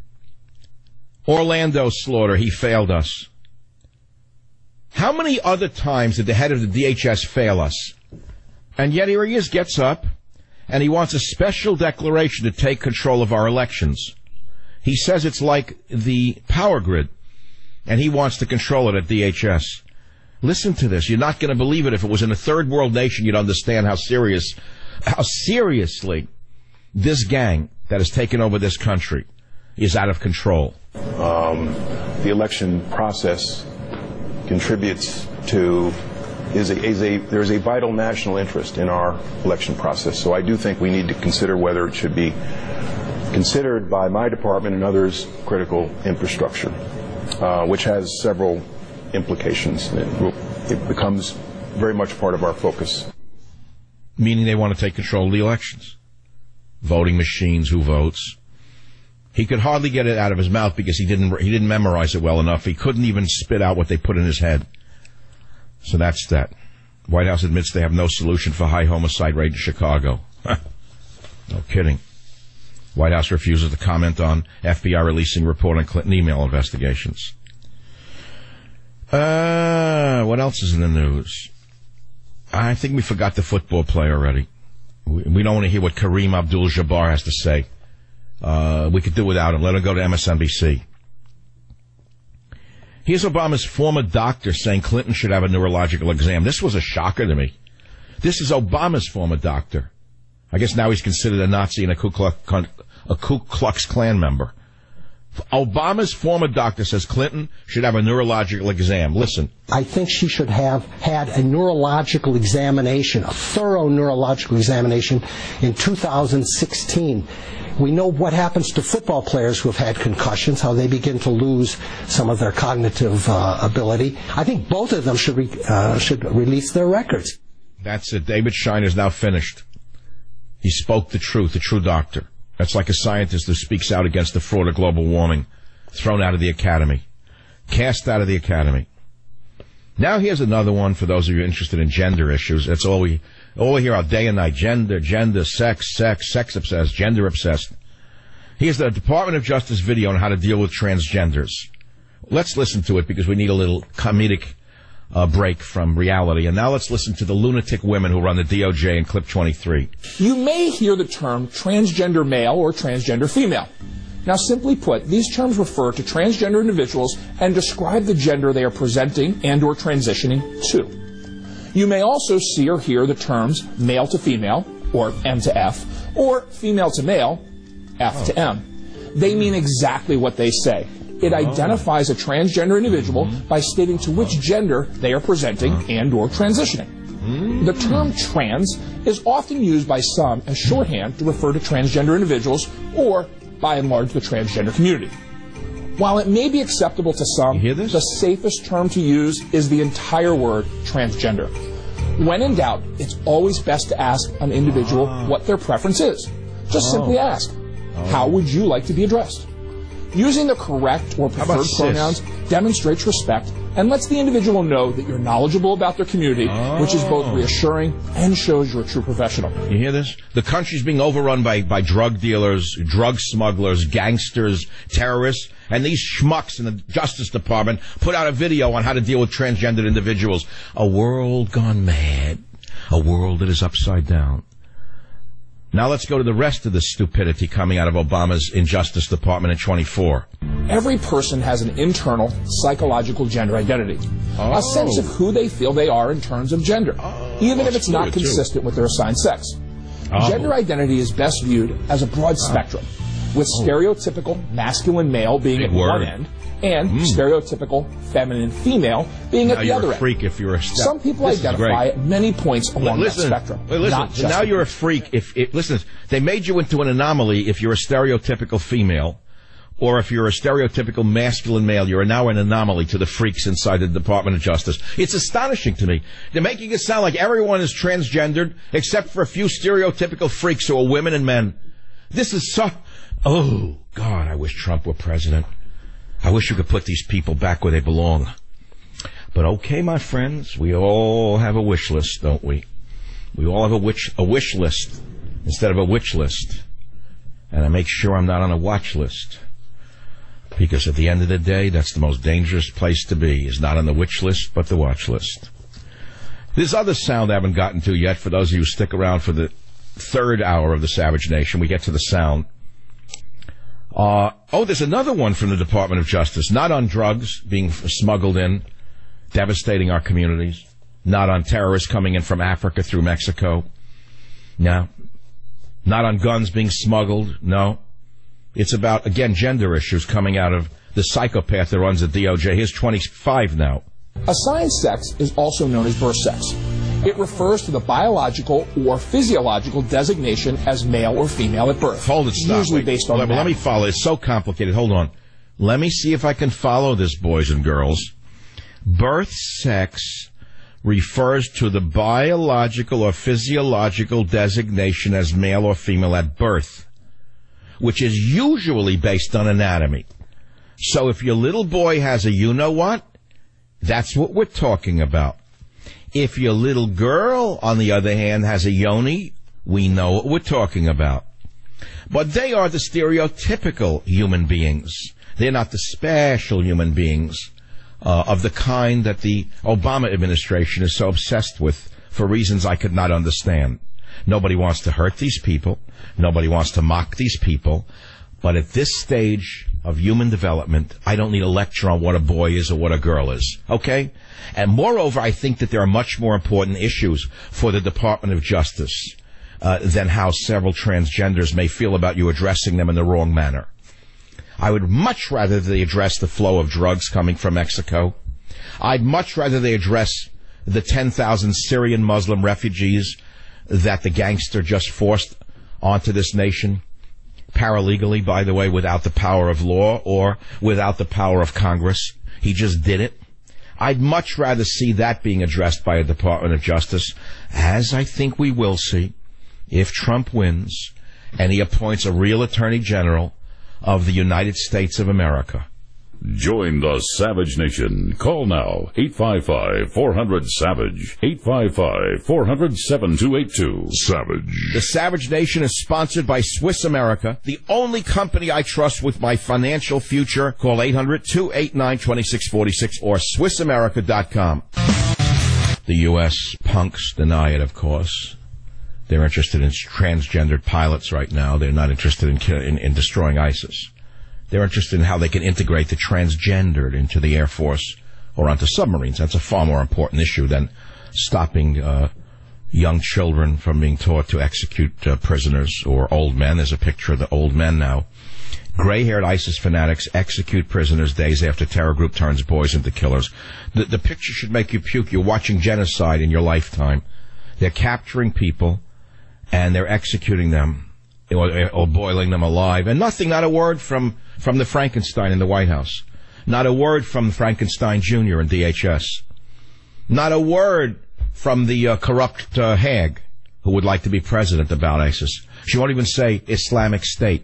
[SPEAKER 2] Orlando slaughter, he failed us. How many other times did the head of the D H S fail us? And yet here he is, gets up, and he wants a special declaration to take control of our elections. He says it's like the power grid, and he wants to control it at D H S. Listen to this. You're not going to believe it. If it was in a third world nation, you'd understand how serious, how seriously this gang that has taken over this country is out of control.
[SPEAKER 21] Um, the election process contributes to, is a, is a, there's a vital national interest in our election process. So I do think we need to consider whether it should be considered by my department and others critical infrastructure, uh, which has several implications. It, will, it becomes very much part of our focus.
[SPEAKER 2] Meaning they want to take control of the elections. Voting machines, who votes. He could hardly get it out of his mouth because he didn't he didn't memorize it well enough. He couldn't even spit out what they put in his head. So that's that. White House admits they have no solution for high homicide rate in Chicago. No kidding. White House refuses to comment on F B I releasing report on Clinton email investigations. Uh, what else is in the news? I think we forgot the football player already. We, we don't want to hear what Kareem Abdul-Jabbar has to say. Uh, we could do without him. Let him go to M S N B C. Here's Obama's former doctor saying Clinton should have a neurological exam. This was a shocker to me. This is Obama's former doctor. I guess now he's considered a Nazi and a Ku Klux, a Ku Klux Klan member. Obama's former doctor says Clinton should have a neurological exam. Listen.
[SPEAKER 3] I think she should have had a neurological examination, a thorough neurological examination in two thousand sixteen. We know what happens to football players who have had concussions, how they begin to lose some of their cognitive uh, ability. I think both of them should re- uh, should release their records.
[SPEAKER 2] That's it. David Schein is now finished. He spoke the truth, the true doctor. That's like a scientist who speaks out against the fraud of global warming, thrown out of the academy, cast out of the academy. Now here's another one for those of you interested in gender issues. That's all we all we hear out day and night. Gender, gender, sex, sex, sex obsessed, gender obsessed. Here's the Department of Justice video on how to deal with transgenders. Let's listen to it because we need a little comedic uh, break from reality. And now let's listen to the lunatic women who run the D O J in clip twenty-three.
[SPEAKER 22] You may hear the term transgender male or transgender female. Now, simply put, these terms refer to transgender individuals and describe the gender they are presenting and or transitioning to. You may also see or hear the terms male to female, or M to F, or female to male, F oh. to M. They mean exactly what they say. It identifies a transgender individual by stating to which gender they are presenting and or transitioning. The term trans is often used by some as shorthand to refer to transgender individuals or, by and large, the transgender community. While it may be acceptable to some, the safest term to use is the entire word transgender. When in doubt, it's always best to ask an individual what their preference is. Just simply ask, how would you like to be addressed? Using the correct or preferred pronouns demonstrates respect and lets the individual know that you're knowledgeable about their community, oh. which is both reassuring and shows you're a true professional.
[SPEAKER 2] You hear this? The country's being overrun by, by drug dealers, drug smugglers, gangsters, terrorists, and these schmucks in the Justice Department put out a video on how to deal with transgendered individuals. A world gone mad. A world that is upside down. Now let's go to the rest of the stupidity coming out of Obama's Injustice Department in twenty-four.
[SPEAKER 22] Every person has an internal psychological gender identity,
[SPEAKER 2] oh.
[SPEAKER 22] a sense of who they feel they are in terms of gender,
[SPEAKER 2] oh,
[SPEAKER 22] even if it's
[SPEAKER 2] true,
[SPEAKER 22] not consistent
[SPEAKER 2] true.
[SPEAKER 22] with their assigned sex.
[SPEAKER 2] Oh.
[SPEAKER 22] Gender identity is best viewed as a broad oh. spectrum, with oh. stereotypical masculine male being
[SPEAKER 2] Big
[SPEAKER 22] at
[SPEAKER 2] word.
[SPEAKER 22] one end, and
[SPEAKER 2] mm.
[SPEAKER 22] stereotypical feminine female being
[SPEAKER 2] now
[SPEAKER 22] at the
[SPEAKER 2] you're
[SPEAKER 22] other
[SPEAKER 2] a freak
[SPEAKER 22] end.
[SPEAKER 2] If you're a step.
[SPEAKER 22] Some people
[SPEAKER 2] this
[SPEAKER 22] identify at many points along
[SPEAKER 2] listen,
[SPEAKER 22] that spectrum.
[SPEAKER 2] Wait, listen,
[SPEAKER 22] not
[SPEAKER 2] so
[SPEAKER 22] just
[SPEAKER 2] now you're a freak. If, if listen, they made you into an anomaly if you're a stereotypical female, or if you're a stereotypical masculine male. You're now an anomaly to the freaks inside the Department of Justice. It's astonishing to me. They're making it sound like everyone is transgendered except for a few stereotypical freaks who are women and men. This is so... Oh, God, I wish Trump were president. I wish you could put these people back where they belong. But okay, my friends, we all have a wish list, don't we? We all have a wish, a wish list instead of a witch list. And I make sure I'm not on a watch list. Because at the end of the day, that's the most dangerous place to be, is not on the witch list, but the watch list. There's other sound I haven't gotten to yet. For those of you who stick around for the third hour of the Savage Nation, we get to the sound. Uh, oh, there's another one from the Department of Justice. Not on drugs being smuggled in, devastating our communities. Not on terrorists coming in from Africa through Mexico. No. Not on guns being smuggled. No. It's about, again, gender issues coming out of the psychopath that runs the D O J. He's twenty-five now.
[SPEAKER 22] Assigned sex is also known as birth sex. It refers to the biological or physiological designation as male or female at birth.
[SPEAKER 2] Hold it, stop.
[SPEAKER 22] Usually
[SPEAKER 2] Wait.
[SPEAKER 22] based on
[SPEAKER 2] let, let me follow. It's so complicated. Hold on. Let me see if I can follow this, boys and girls. Birth sex refers to the biological or physiological designation as male or female at birth, which is usually based on anatomy. So if your little boy has a you-know-what, that's what we're talking about. If your little girl, on the other hand, has a yoni, we know what we're talking about. But they are the stereotypical human beings. They're not the special human beings uh, of the kind that the Obama administration is so obsessed with for reasons I could not understand. Nobody wants to hurt these people. Nobody wants to mock these people. But at this stage of human development, I don't need a lecture on what a boy is or what a girl is. Okay? And moreover, I think that there are much more important issues for the Department of Justice uh, than how several transgenders may feel about you addressing them in the wrong manner. I would much rather they address the flow of drugs coming from Mexico. I'd much rather they address the ten thousand Syrian Muslim refugees that the gangster just forced onto this nation, paralegally, by the way, without the power of law or without the power of Congress. He just did it. I'd much rather see that being addressed by a Department of Justice, as I think we will see if Trump wins and he appoints a real Attorney General of the United States of America.
[SPEAKER 1] Join the Savage Nation. Call now, eight five five, four hundred, SAVAGE, eight five five, four hundred, seven two eight two. Savage.
[SPEAKER 2] The Savage Nation is sponsored by Swiss America, the only company I trust with my financial future. Call eight hundred, two eight nine, two six four six or Swiss America dot com. The U S punks deny it, of course. They're interested in transgendered pilots right now. They're not interested in, in, in destroying ISIS. They're interested in how they can integrate the transgendered into the Air Force or onto submarines. That's a far more important issue than stopping uh, young children from being taught to execute uh, prisoners or old men. There's a picture of the old men now. Gray-haired ISIS fanatics execute prisoners days after terror group turns boys into killers. The, the picture should make you puke. You're watching genocide in your lifetime. They're capturing people, and they're executing them or, or boiling them alive. And nothing, not a word from... from the Frankenstein in the White House. Not a word from Frankenstein Junior in D H S. Not a word from the uh, corrupt uh, hag who would like to be president about ISIS. She won't even say Islamic State.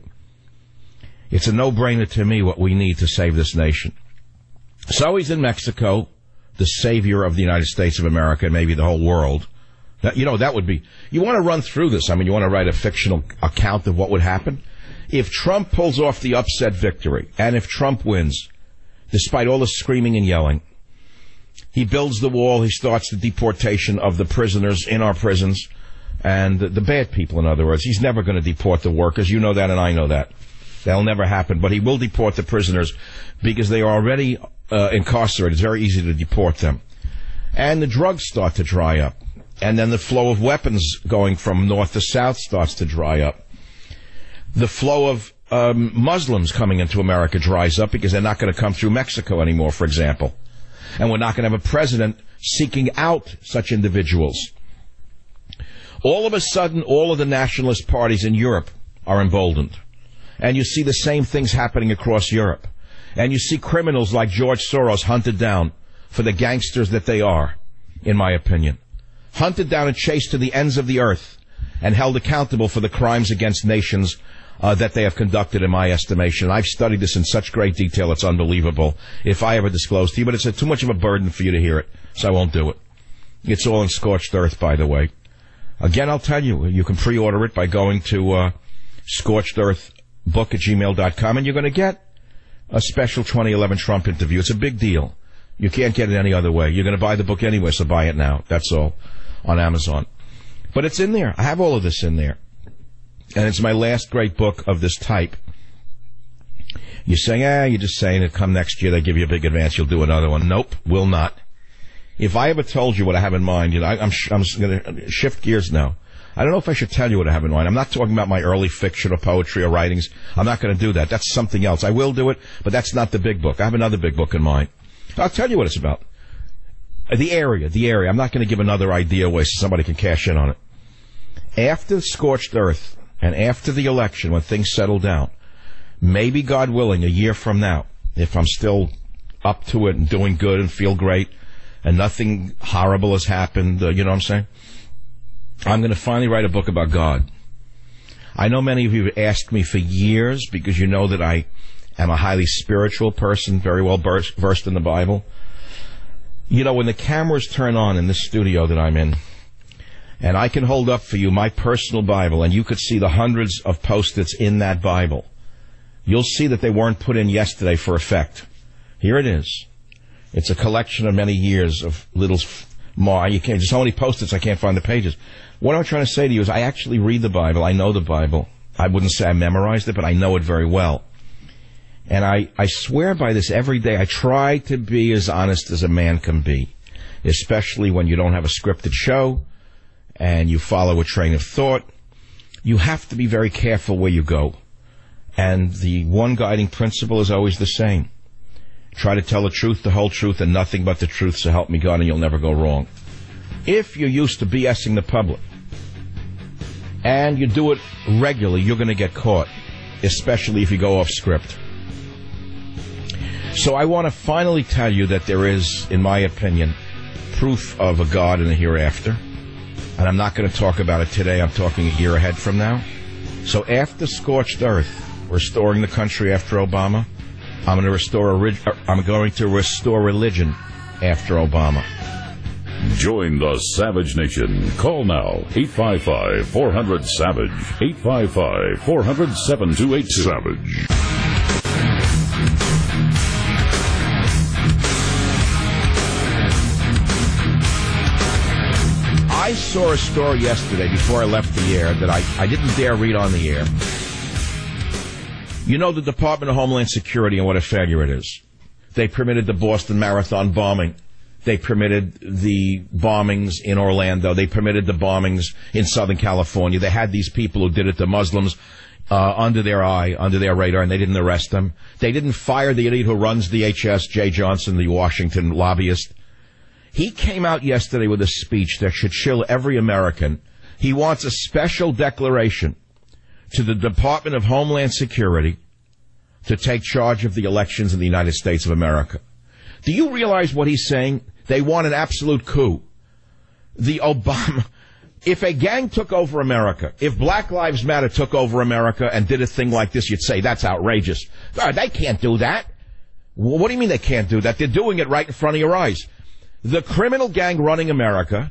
[SPEAKER 2] It's a no-brainer to me what we need to save this nation. So he's in Mexico the savior of the United States of America and maybe the whole world. That, you know, that would be... You want to run through this. I mean, you want to write a fictional account of what would happen? If Trump pulls off the upset victory, and if Trump wins, despite all the screaming and yelling, he builds the wall, he starts the deportation of the prisoners in our prisons, and the, the bad people, in other words. He's never going to deport the workers. You know that, and I know that. That'll never happen. But he will deport the prisoners because they are already uh, incarcerated. It's very easy to deport them. And the drugs start to dry up. And then the flow of weapons going from north to south starts to dry up. The flow of um, Muslims coming into America dries up because they're not going to come through Mexico anymore, for example. And we're not going to have a president seeking out such individuals. All of a sudden, all of the nationalist parties in Europe are emboldened. And you see the same things happening across Europe. And you see criminals like George Soros hunted down for the gangsters that they are, in my opinion. Hunted down and chased to the ends of the earth and held accountable for the crimes against nations uh, that they have conducted, in my estimation. I've studied this in such great detail, it's unbelievable if I ever disclose to you, but it's a, too much of a burden for you to hear it, so I won't do it. It's all in scorched earth, by the way. Again, I'll tell you, you can pre-order it by going to uh, scorched earth book at gmail dot com, and you're going to get a special twenty eleven Trump interview. It's a big deal. You can't get it any other way. You're going to buy the book anyway, so buy it now. That's all, on Amazon. But it's in there. I have all of this in there. And it's my last great book of this type. You're saying, ah, you're just saying it. Come next year, they give you a big advance, you'll do another one. Nope, will not. If I ever told you what I have in mind, you know, I, I'm, sh- I'm going to shift gears now. I don't know if I should tell you what I have in mind. I'm not talking about my early fiction or poetry or writings. I'm not going to do that. That's something else. I will do it, but that's not the big book. I have another big book in mind. I'll tell you what it's about. The area, the area. I'm not going to give another idea away so somebody can cash in on it. After Scorched Earth and after the election, when things settle down, maybe, God willing, a year from now, if I'm still up to it and doing good and feel great and nothing horrible has happened, uh, you know what I'm saying? I'm going to finally write a book about God. I know many of you have asked me for years because you know that I am a highly spiritual person, very well versed in the Bible. You know, when the cameras turn on in this studio that I'm in, and I can hold up for you my personal Bible, and you could see the hundreds of Post-its in that Bible, you'll see that they weren't put in yesterday for effect. Here it is. It's a collection of many years of little... More. You can't, there's so many Post-its I can't find the pages. What I'm trying to say to you is I actually read the Bible. I know the Bible. I wouldn't say I memorized it, but I know it very well. And I, I swear by this every day. I try to be as honest as a man can be, especially when you don't have a scripted show and you follow a train of thought. You have to be very careful where you go. And the one guiding principle is always the same. Try to tell the truth, the whole truth, and nothing but the truth, so help me God, and you'll never go wrong. If you're used to BSing the public, and you do it regularly, you're going to get caught, especially if you go off script. So I want to finally tell you that there is, in my opinion, proof of a God in the hereafter. And I'm not going to talk about it today. I'm talking a year ahead from now. So after Scorched Earth, restoring the country after Obama, I'm going to restore a, I'm going to restore religion after Obama.
[SPEAKER 1] Join the Savage Nation. Call now, eight five five, four hundred, SAVAGE, eight five five, four hundred, seven two eight two. Savage.
[SPEAKER 2] I saw a story yesterday before I left the air that I, I didn't dare read on the air. You know the Department of Homeland Security and what a failure it is. They permitted the Boston Marathon bombing. They permitted the bombings in Orlando. They permitted the bombings in Southern California. They had these people who did it to Muslims uh, under their eye, under their radar, and they didn't arrest them. They didn't fire the idiot who runs D H S, Jay Johnson, the Washington lobbyist. He came out yesterday with a speech that should chill every American. He wants a special declaration to the Department of Homeland Security to take charge of the elections in the United States of America. Do you realize what he's saying? They want an absolute coup. The Obama... If a gang took over America, if Black Lives Matter took over America and did a thing like this, you'd say, that's outrageous. Oh, they can't do that. Well, what do you mean they can't do that? They're doing it right in front of your eyes. the criminal gang running America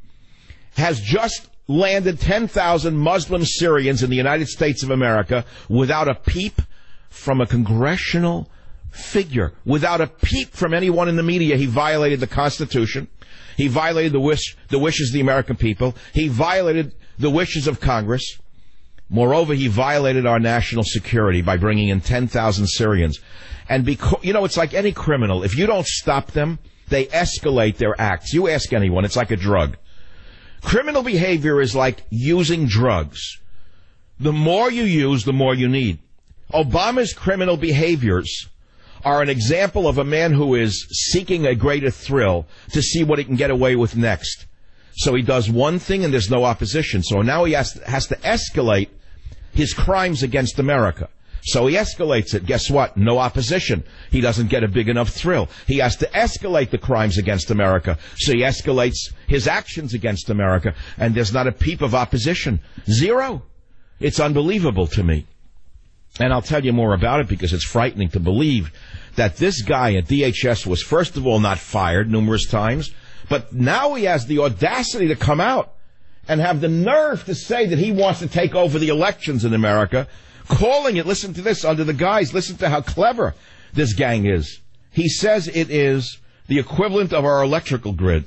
[SPEAKER 2] has just landed ten thousand Muslim Syrians in the United States of America without a peep from a congressional figure, without a peep from anyone in the media. He violated the Constitution. He violated the wish, the wishes of the American people. He violated the wishes of Congress. Moreover, he violated our national security by bringing in ten thousand Syrians. And because, you know, it's like any criminal. If you don't stop them, they escalate their acts. You ask anyone, it's like a drug. Criminal behavior is like using drugs. The more you use, the more you need. Obama's criminal behaviors are an example of a man who is seeking a greater thrill to see what he can get away with next. So he does one thing and there's no opposition. So now he has to, has to escalate his crimes against America. So he escalates it. Guess what? No opposition. He doesn't get a big enough thrill. He has to escalate the crimes against America. So he escalates his actions against America. And there's not a peep of opposition. Zero. It's unbelievable to me. And I'll tell you more about it because it's frightening to believe that this guy at D H S was, first of all, not fired numerous times, but now he has the audacity to come out and have the nerve to say that he wants to take over the elections in America, calling it, listen to this, under the guise, listen to how clever this gang is. He says it is the equivalent of our electrical grid.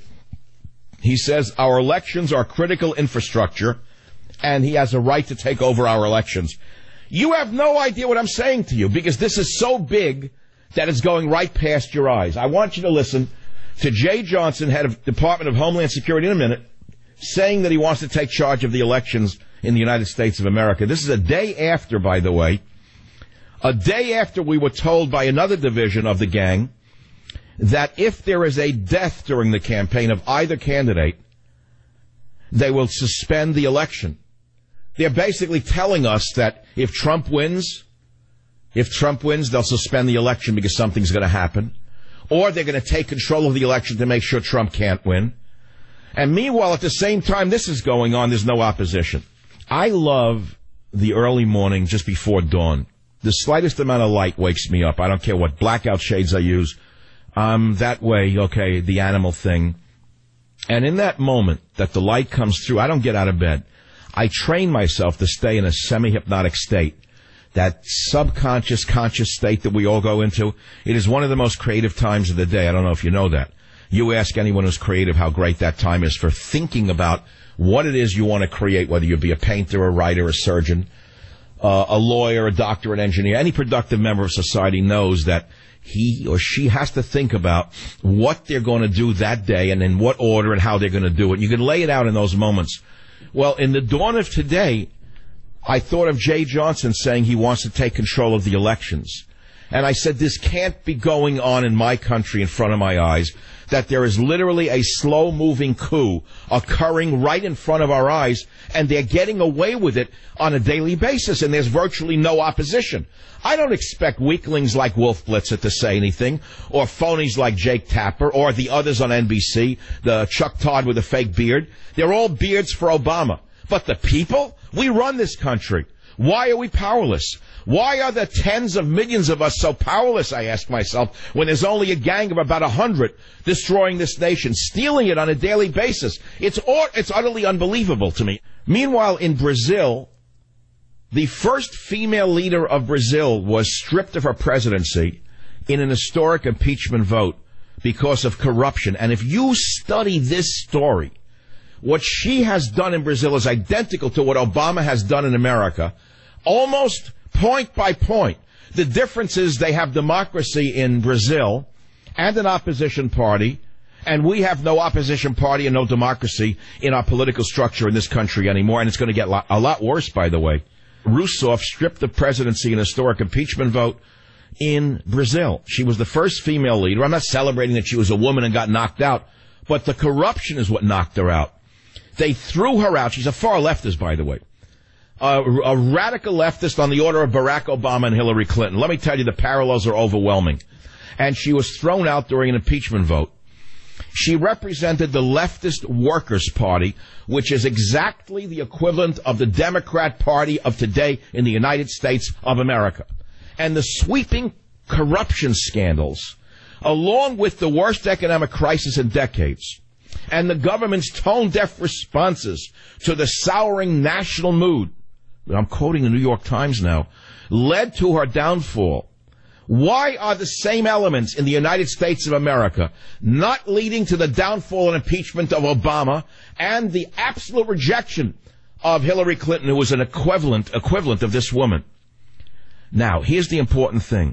[SPEAKER 2] He says our elections are critical infrastructure, and he has a right to take over our elections. You have no idea what I'm saying to you, because this is so big that it's going right past your eyes. I want you to listen to Jay Johnson, head of Department of Homeland Security, in a minute, saying that he wants to take charge of the elections in the United States of America. This is a day after, by the way, a day after we were told by another division of the gang that if there is a death during the campaign of either candidate, they will suspend the election. They're basically telling us that if Trump wins, if Trump wins, they'll suspend the election because something's going to happen. Or they're going to take control of the election to make sure Trump can't win. And meanwhile, at the same time this is going on, there's no opposition. I love the early morning just before dawn. The slightest amount of light wakes me up. I don't care what blackout shades I use. Um, that way, okay, the animal thing. And in that moment that the light comes through, I don't get out of bed. I train myself to stay in a semi-hypnotic state. That subconscious, conscious state that we all go into. It is one of the most creative times of the day. I don't know if you know that. You ask anyone who's creative how great that time is for thinking about what it is you want to create, whether you be a painter, a writer, a surgeon, uh, a lawyer, a doctor, an engineer. Any productive member of society knows that he or she has to think about what they're going to do that day and in what order and how they're going to do it. You can lay it out in those moments. Well, in the dawn of today, I thought of Jay Johnson saying he wants to take control of the elections. And I said, this can't be going on in my country in front of my eyes, that there is literally a slow-moving coup occurring right in front of our eyes, and they're getting away with it on a daily basis, and there's virtually no opposition. I don't expect weaklings like Wolf Blitzer to say anything, or phonies like Jake Tapper, or the others on N B C, the Chuck Todd with a fake beard. They're all beards for Obama. But the people? We run this country. Why are we powerless? Why are the tens of millions of us so powerless, I ask myself, when there's only a gang of about a hundred destroying this nation, stealing it on a daily basis? It's it's utterly unbelievable to me. Meanwhile, in Brazil, the first female leader of Brazil was stripped of her presidency in an historic impeachment vote because of corruption. And if you study this story, what she has done in Brazil is identical to what Obama has done in America, almost point by point. The difference is they have democracy in Brazil and an opposition party, and we have no opposition party and no democracy in our political structure in this country anymore, and it's going to get a lot worse, by the way. Rousseff stripped the presidency in a historic impeachment vote in Brazil. She was the first female leader. I'm not celebrating that she was a woman and got knocked out, but the corruption is what knocked her out. They threw her out. She's a far leftist, by the way. Uh, a radical leftist on the order of Barack Obama and Hillary Clinton. Let me tell you, the parallels are overwhelming. And she was thrown out during an impeachment vote. She represented the leftist Workers' Party, which is exactly the equivalent of the Democrat Party of today in the United States of America. And the sweeping corruption scandals along with the worst economic crisis in decades, and the government's tone-deaf responses to the souring national mood, I'm quoting the New York Times now, led to her downfall. Why are the same elements in the United States of America not leading to the downfall and impeachment of Obama and the absolute rejection of Hillary Clinton, who was an equivalent equivalent of this woman? Now, here's the important thing.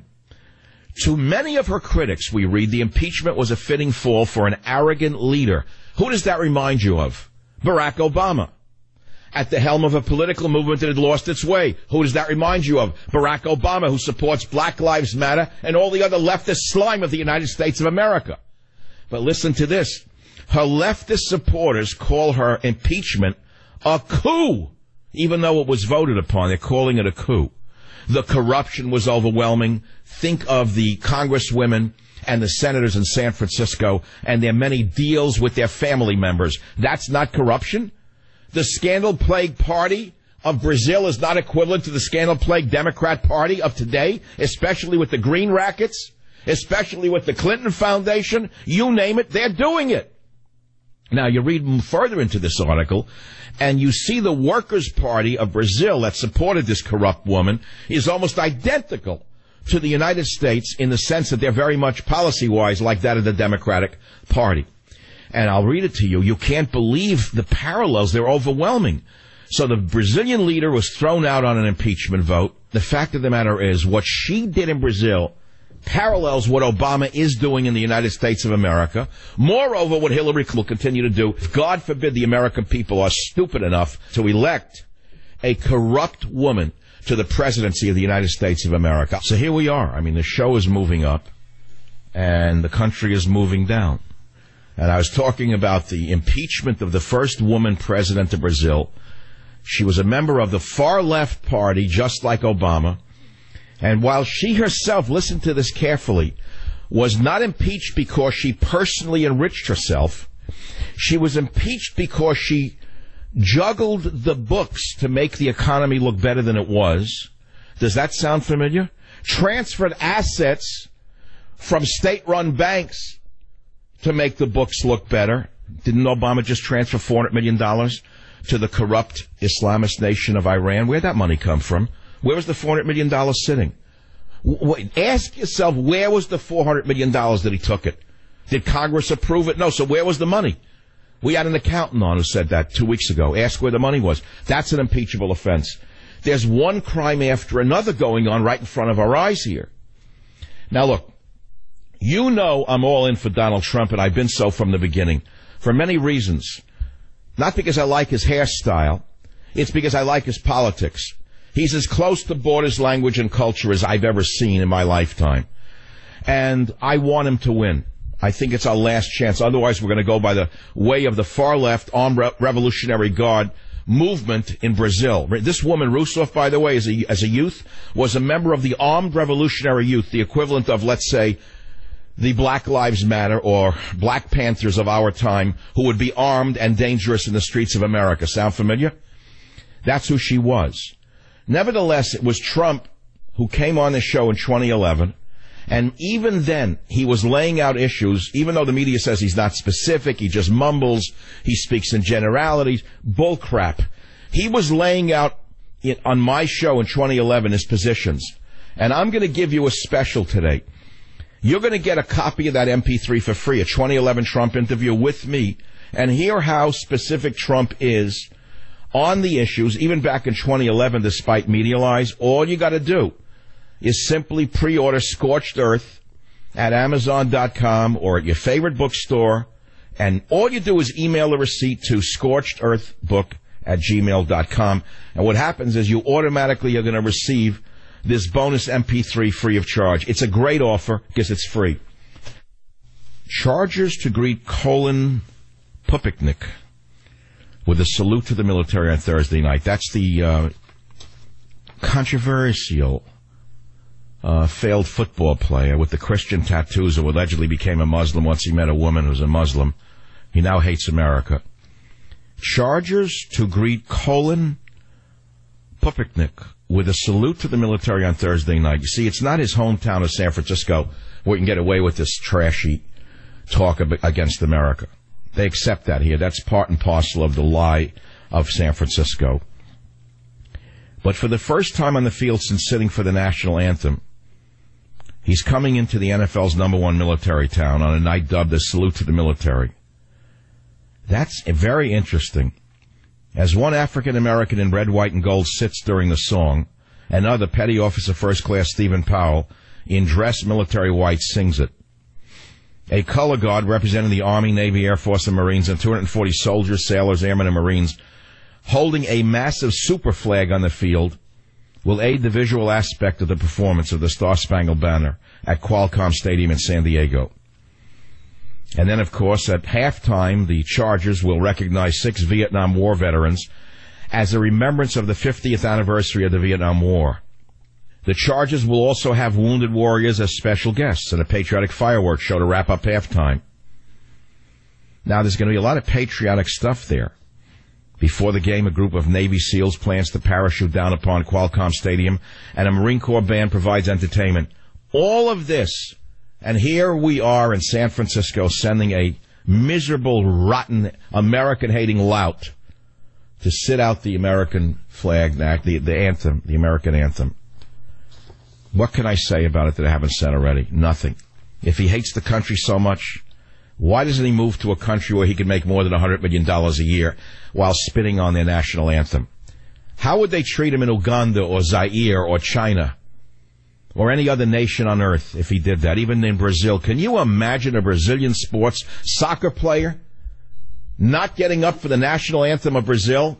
[SPEAKER 2] To many of her critics, we read, the impeachment was a fitting fall for an arrogant leader. Who does that remind you of? Barack Obama. At the helm of a political movement that had lost its way. Who does that remind you of? Barack Obama, who supports Black Lives Matter and all the other leftist slime of the United States of America. But listen to this. Her leftist supporters call her impeachment a coup, even though it was voted upon. They're calling it a coup. The corruption was overwhelming. Think of the congresswomen and the senators in San Francisco and their many deals with their family members. That's not corruption? The scandal-plagued party of Brazil is not equivalent to the scandal-plagued Democrat Party of today, especially with the green rackets, especially with the Clinton Foundation. You name it, they're doing it. Now, you read further into this article, and you see the Workers' Party of Brazil that supported this corrupt woman is almost identical to the United States in the sense that they're very much policy-wise like that of the Democratic Party. And I'll read it to you. You can't believe the parallels. They're overwhelming. So the Brazilian leader was thrown out on an impeachment vote. The fact of the matter is what she did in Brazil parallels what Obama is doing in the United States of America. Moreover, what Hillary will continue to do. God forbid the American people are stupid enough to elect a corrupt woman to the presidency of the United States of America. So here we are. I mean, the show is moving up and the country is moving down. And I was talking about the impeachment of the first woman president of Brazil. She was a member of the far-left party, just like Obama. And while she herself, listen to this carefully, was not impeached because she personally enriched herself, she was impeached because she juggled the books to make the economy look better than it was. Does that sound familiar? Transferred assets from state-run banks to make the books look better. Didn't Obama just transfer four hundred million dollars to the corrupt Islamist nation of Iran? Where'd that money come from? Where was the four hundred million dollars sitting? W- ask yourself, where was the four hundred million dollars that he took it? Did Congress approve it? No, so where was the money? We had an accountant on who said that two weeks ago. Ask where the money was. That's an impeachable offense. There's one crime after another going on right in front of our eyes here. Now look, you know I'm all in for Donald Trump, and I've been so from the beginning, for many reasons. Not because I like his hairstyle. It's because I like his politics. He's as close to borders, language, and culture as I've ever seen in my lifetime. And I want him to win. I think it's our last chance. Otherwise, we're going to go by the way of the far-left Armed Re- Revolutionary Guard movement in Brazil. This woman, Rousseff, by the way, as a, as a youth, was a member of the Armed Revolutionary Youth, the equivalent of, let's say, the Black Lives Matter or Black Panthers of our time, who would be armed and dangerous in the streets of America. Sound familiar? That's who she was. Nevertheless, it was Trump who came on the show in twenty eleven, and even then, he was laying out issues, even though the media says he's not specific, he just mumbles, he speaks in generalities, bullcrap. He was laying out in, on my show in twenty eleven his positions, and I'm going to give you a special today. You're going to get a copy of that M P three for free, a twenty eleven Trump interview with me, and hear how specific Trump is on the issues, even back in twenty eleven, despite media lies. All you got to do is simply pre-order Scorched Earth at Amazon dot com or at your favorite bookstore, and all you do is email a receipt to scorched earth book at gmail dot com, and what happens is you automatically are going to receive this bonus M P three free of charge. It's a great offer because it's free. Chargers to greet Colin Pupiknik with a salute to the military on Thursday night. That's the uh, controversial uh, failed football player with the Christian tattoos who allegedly became a Muslim once he met a woman who's a Muslim. He now hates America. Chargers to greet Colin Pupiknik with a salute to the military on Thursday night. You see, it's not his hometown of San Francisco we can get away with this trashy talk against America. They accept that here. That's part and parcel of the lie of San Francisco. But for the first time on the field since sitting for the national anthem, he's coming into the N F L's number one military town on a night dubbed a Salute to the Military. That's very interesting. As one African-American in red, white, and gold sits during the song, another Petty Officer First Class Stephen Powell in dress military white sings it. A color guard representing the Army, Navy, Air Force, and Marines, and two hundred forty soldiers, sailors, airmen, and Marines holding a massive super flag on the field will aid the visual aspect of the performance of the Star-Spangled Banner at Qualcomm Stadium in San Diego. And then, of course, at halftime, the Chargers will recognize six Vietnam War veterans as a remembrance of the fiftieth anniversary of the Vietnam War. The Chargers will also have wounded warriors as special guests at a patriotic fireworks show to wrap up halftime. Now, there's going to be a lot of patriotic stuff there. Before the game, a group of Navy SEALs plans to parachute down upon Qualcomm Stadium, and a Marine Corps band provides entertainment. All of this, and here we are in San Francisco sending a miserable, rotten, American-hating lout to sit out the American flag, the, the anthem, the American anthem. What can I say about it that I haven't said already? Nothing. If he hates the country so much, why doesn't he move to a country where he can make more than one hundred million dollars a year while spitting on their national anthem? How would they treat him in Uganda or Zaire or China or any other nation on earth if he did that, even in Brazil? Can you imagine a Brazilian sports soccer player not getting up for the national anthem of Brazil?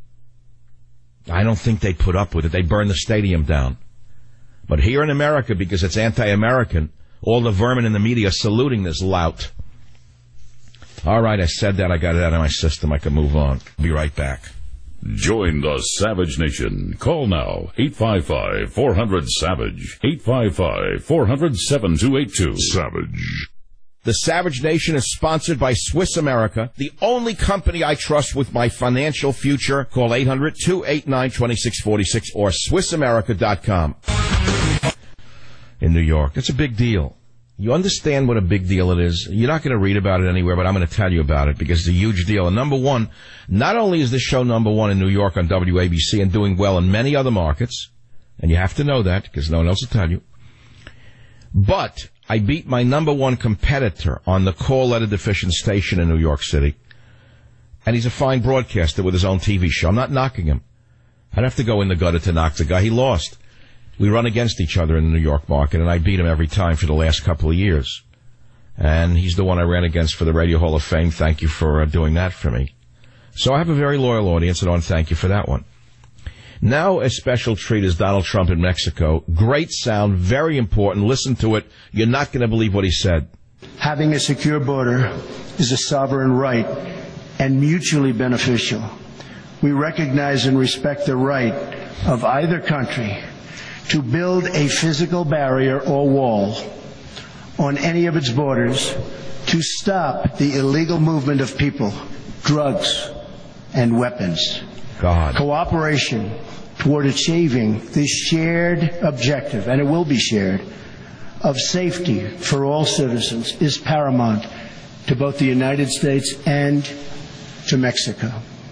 [SPEAKER 2] I don't think they'd put up with it. They'd burn the stadium down. But here in America, because it's anti-American, all the vermin in the media saluting this lout. All right, I said that. I got it out of my system. I can move on. Be right back.
[SPEAKER 1] Join the Savage Nation. Call now. eight five five, four hundred, SAVAGE. eight five five, four hundred, seven two eight two. Savage.
[SPEAKER 2] The Savage Nation is sponsored by Swiss America, the only company I trust with my financial future. Call eight hundred, two eight nine, two six four six or Swiss America dot com. In New York. It's a big deal. You understand what a big deal it is. You're not going to read about it anywhere, but I'm going to tell you about it because it's a huge deal. And number one, not only is this show number one in New York on W A B C and doing well in many other markets, and you have to know that because no one else will tell you, but I beat my number one competitor on the call letter deficient station in New York City. And he's a fine broadcaster with his own T V show. I'm not knocking him. I'd have to go in the gutter to knock the guy. He lost. We run against each other in the New York market, and I beat him every time for the last couple of years. And he's the one I ran against for the Radio Hall of Fame. Thank you for uh, doing that for me. So I have a very loyal audience, and I want to thank you for that one. Now a special treat is Donald Trump in Mexico. Great sound, very important. Listen to it. You're not going to believe what he said.
[SPEAKER 19] Having a secure border is a sovereign right and mutually beneficial. We recognize and respect the right of either country to build a physical barrier or wall on any of its borders to stop the illegal movement of people, drugs, and weapons.
[SPEAKER 2] God.
[SPEAKER 19] Cooperation toward achieving this shared objective, and it will be shared, of safety for all citizens is paramount to both the United States and to Mexico.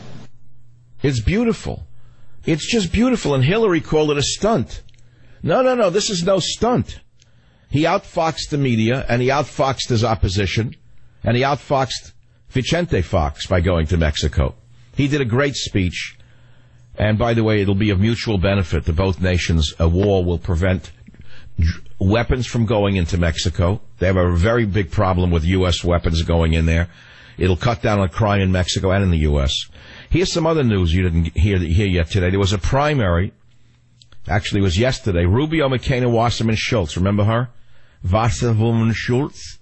[SPEAKER 2] It's beautiful. It's just beautiful, and Hillary called it a stunt. No, no, no, this is no stunt. He outfoxed the media, and he outfoxed his opposition, and he outfoxed Vicente Fox by going to Mexico. He did a great speech, and by the way, it'll be of mutual benefit to both nations. A wall will prevent weapons from going into Mexico. They have a very big problem with U S weapons going in there. It'll cut down on crime in Mexico and in the U S. Here's some other news you didn't hear, hear yet today. There was a primary. Actually, it was yesterday. Rubio, McCain, and Wasserman Schultz. Remember her? Wasserman Schultz.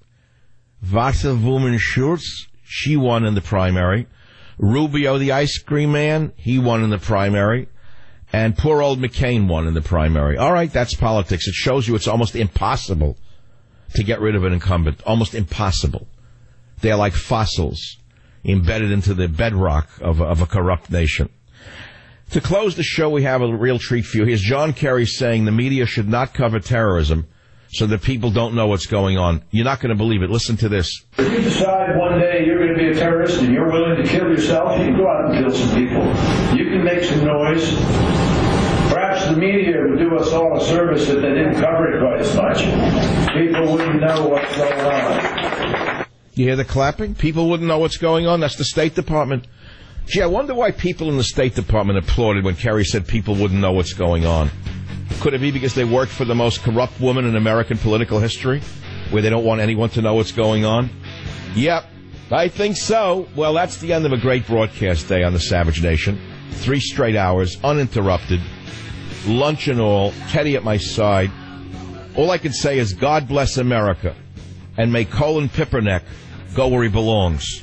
[SPEAKER 2] Wasserman Schultz. She won in the primary. Rubio, the ice cream man, he won in the primary. And poor old McCain won in the primary. All right, that's politics. It shows you it's almost impossible to get rid of an incumbent. Almost impossible. They're like fossils embedded into the bedrock of, of a corrupt nation. To close the show, we have a real treat for you. Here's John Kerry saying the media should not cover terrorism so that people don't know what's going on. You're not going to believe it. Listen to this.
[SPEAKER 4] If you decide one day you're going to be a terrorist and you're willing to kill yourself, you can go out and kill some people. You can make some noise. Perhaps the media would do us all a service if they didn't cover it quite as much. People wouldn't know what's going on.
[SPEAKER 2] You hear the clapping? People wouldn't know what's going on. That's the State Department. Gee, I wonder why people in the State Department applauded when Kerry said people wouldn't know what's going on. Could it be because they worked for the most corrupt woman in American political history, where they don't want anyone to know what's going on? Yep, I think so. Well, that's the end of a great broadcast day on the Savage Nation. Three straight hours, uninterrupted, lunch and all, Teddy at my side. All I can say is God bless America, and may Colin Pipperneck go where he belongs.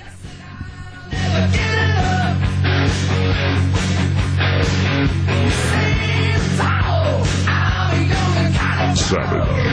[SPEAKER 1] Savage.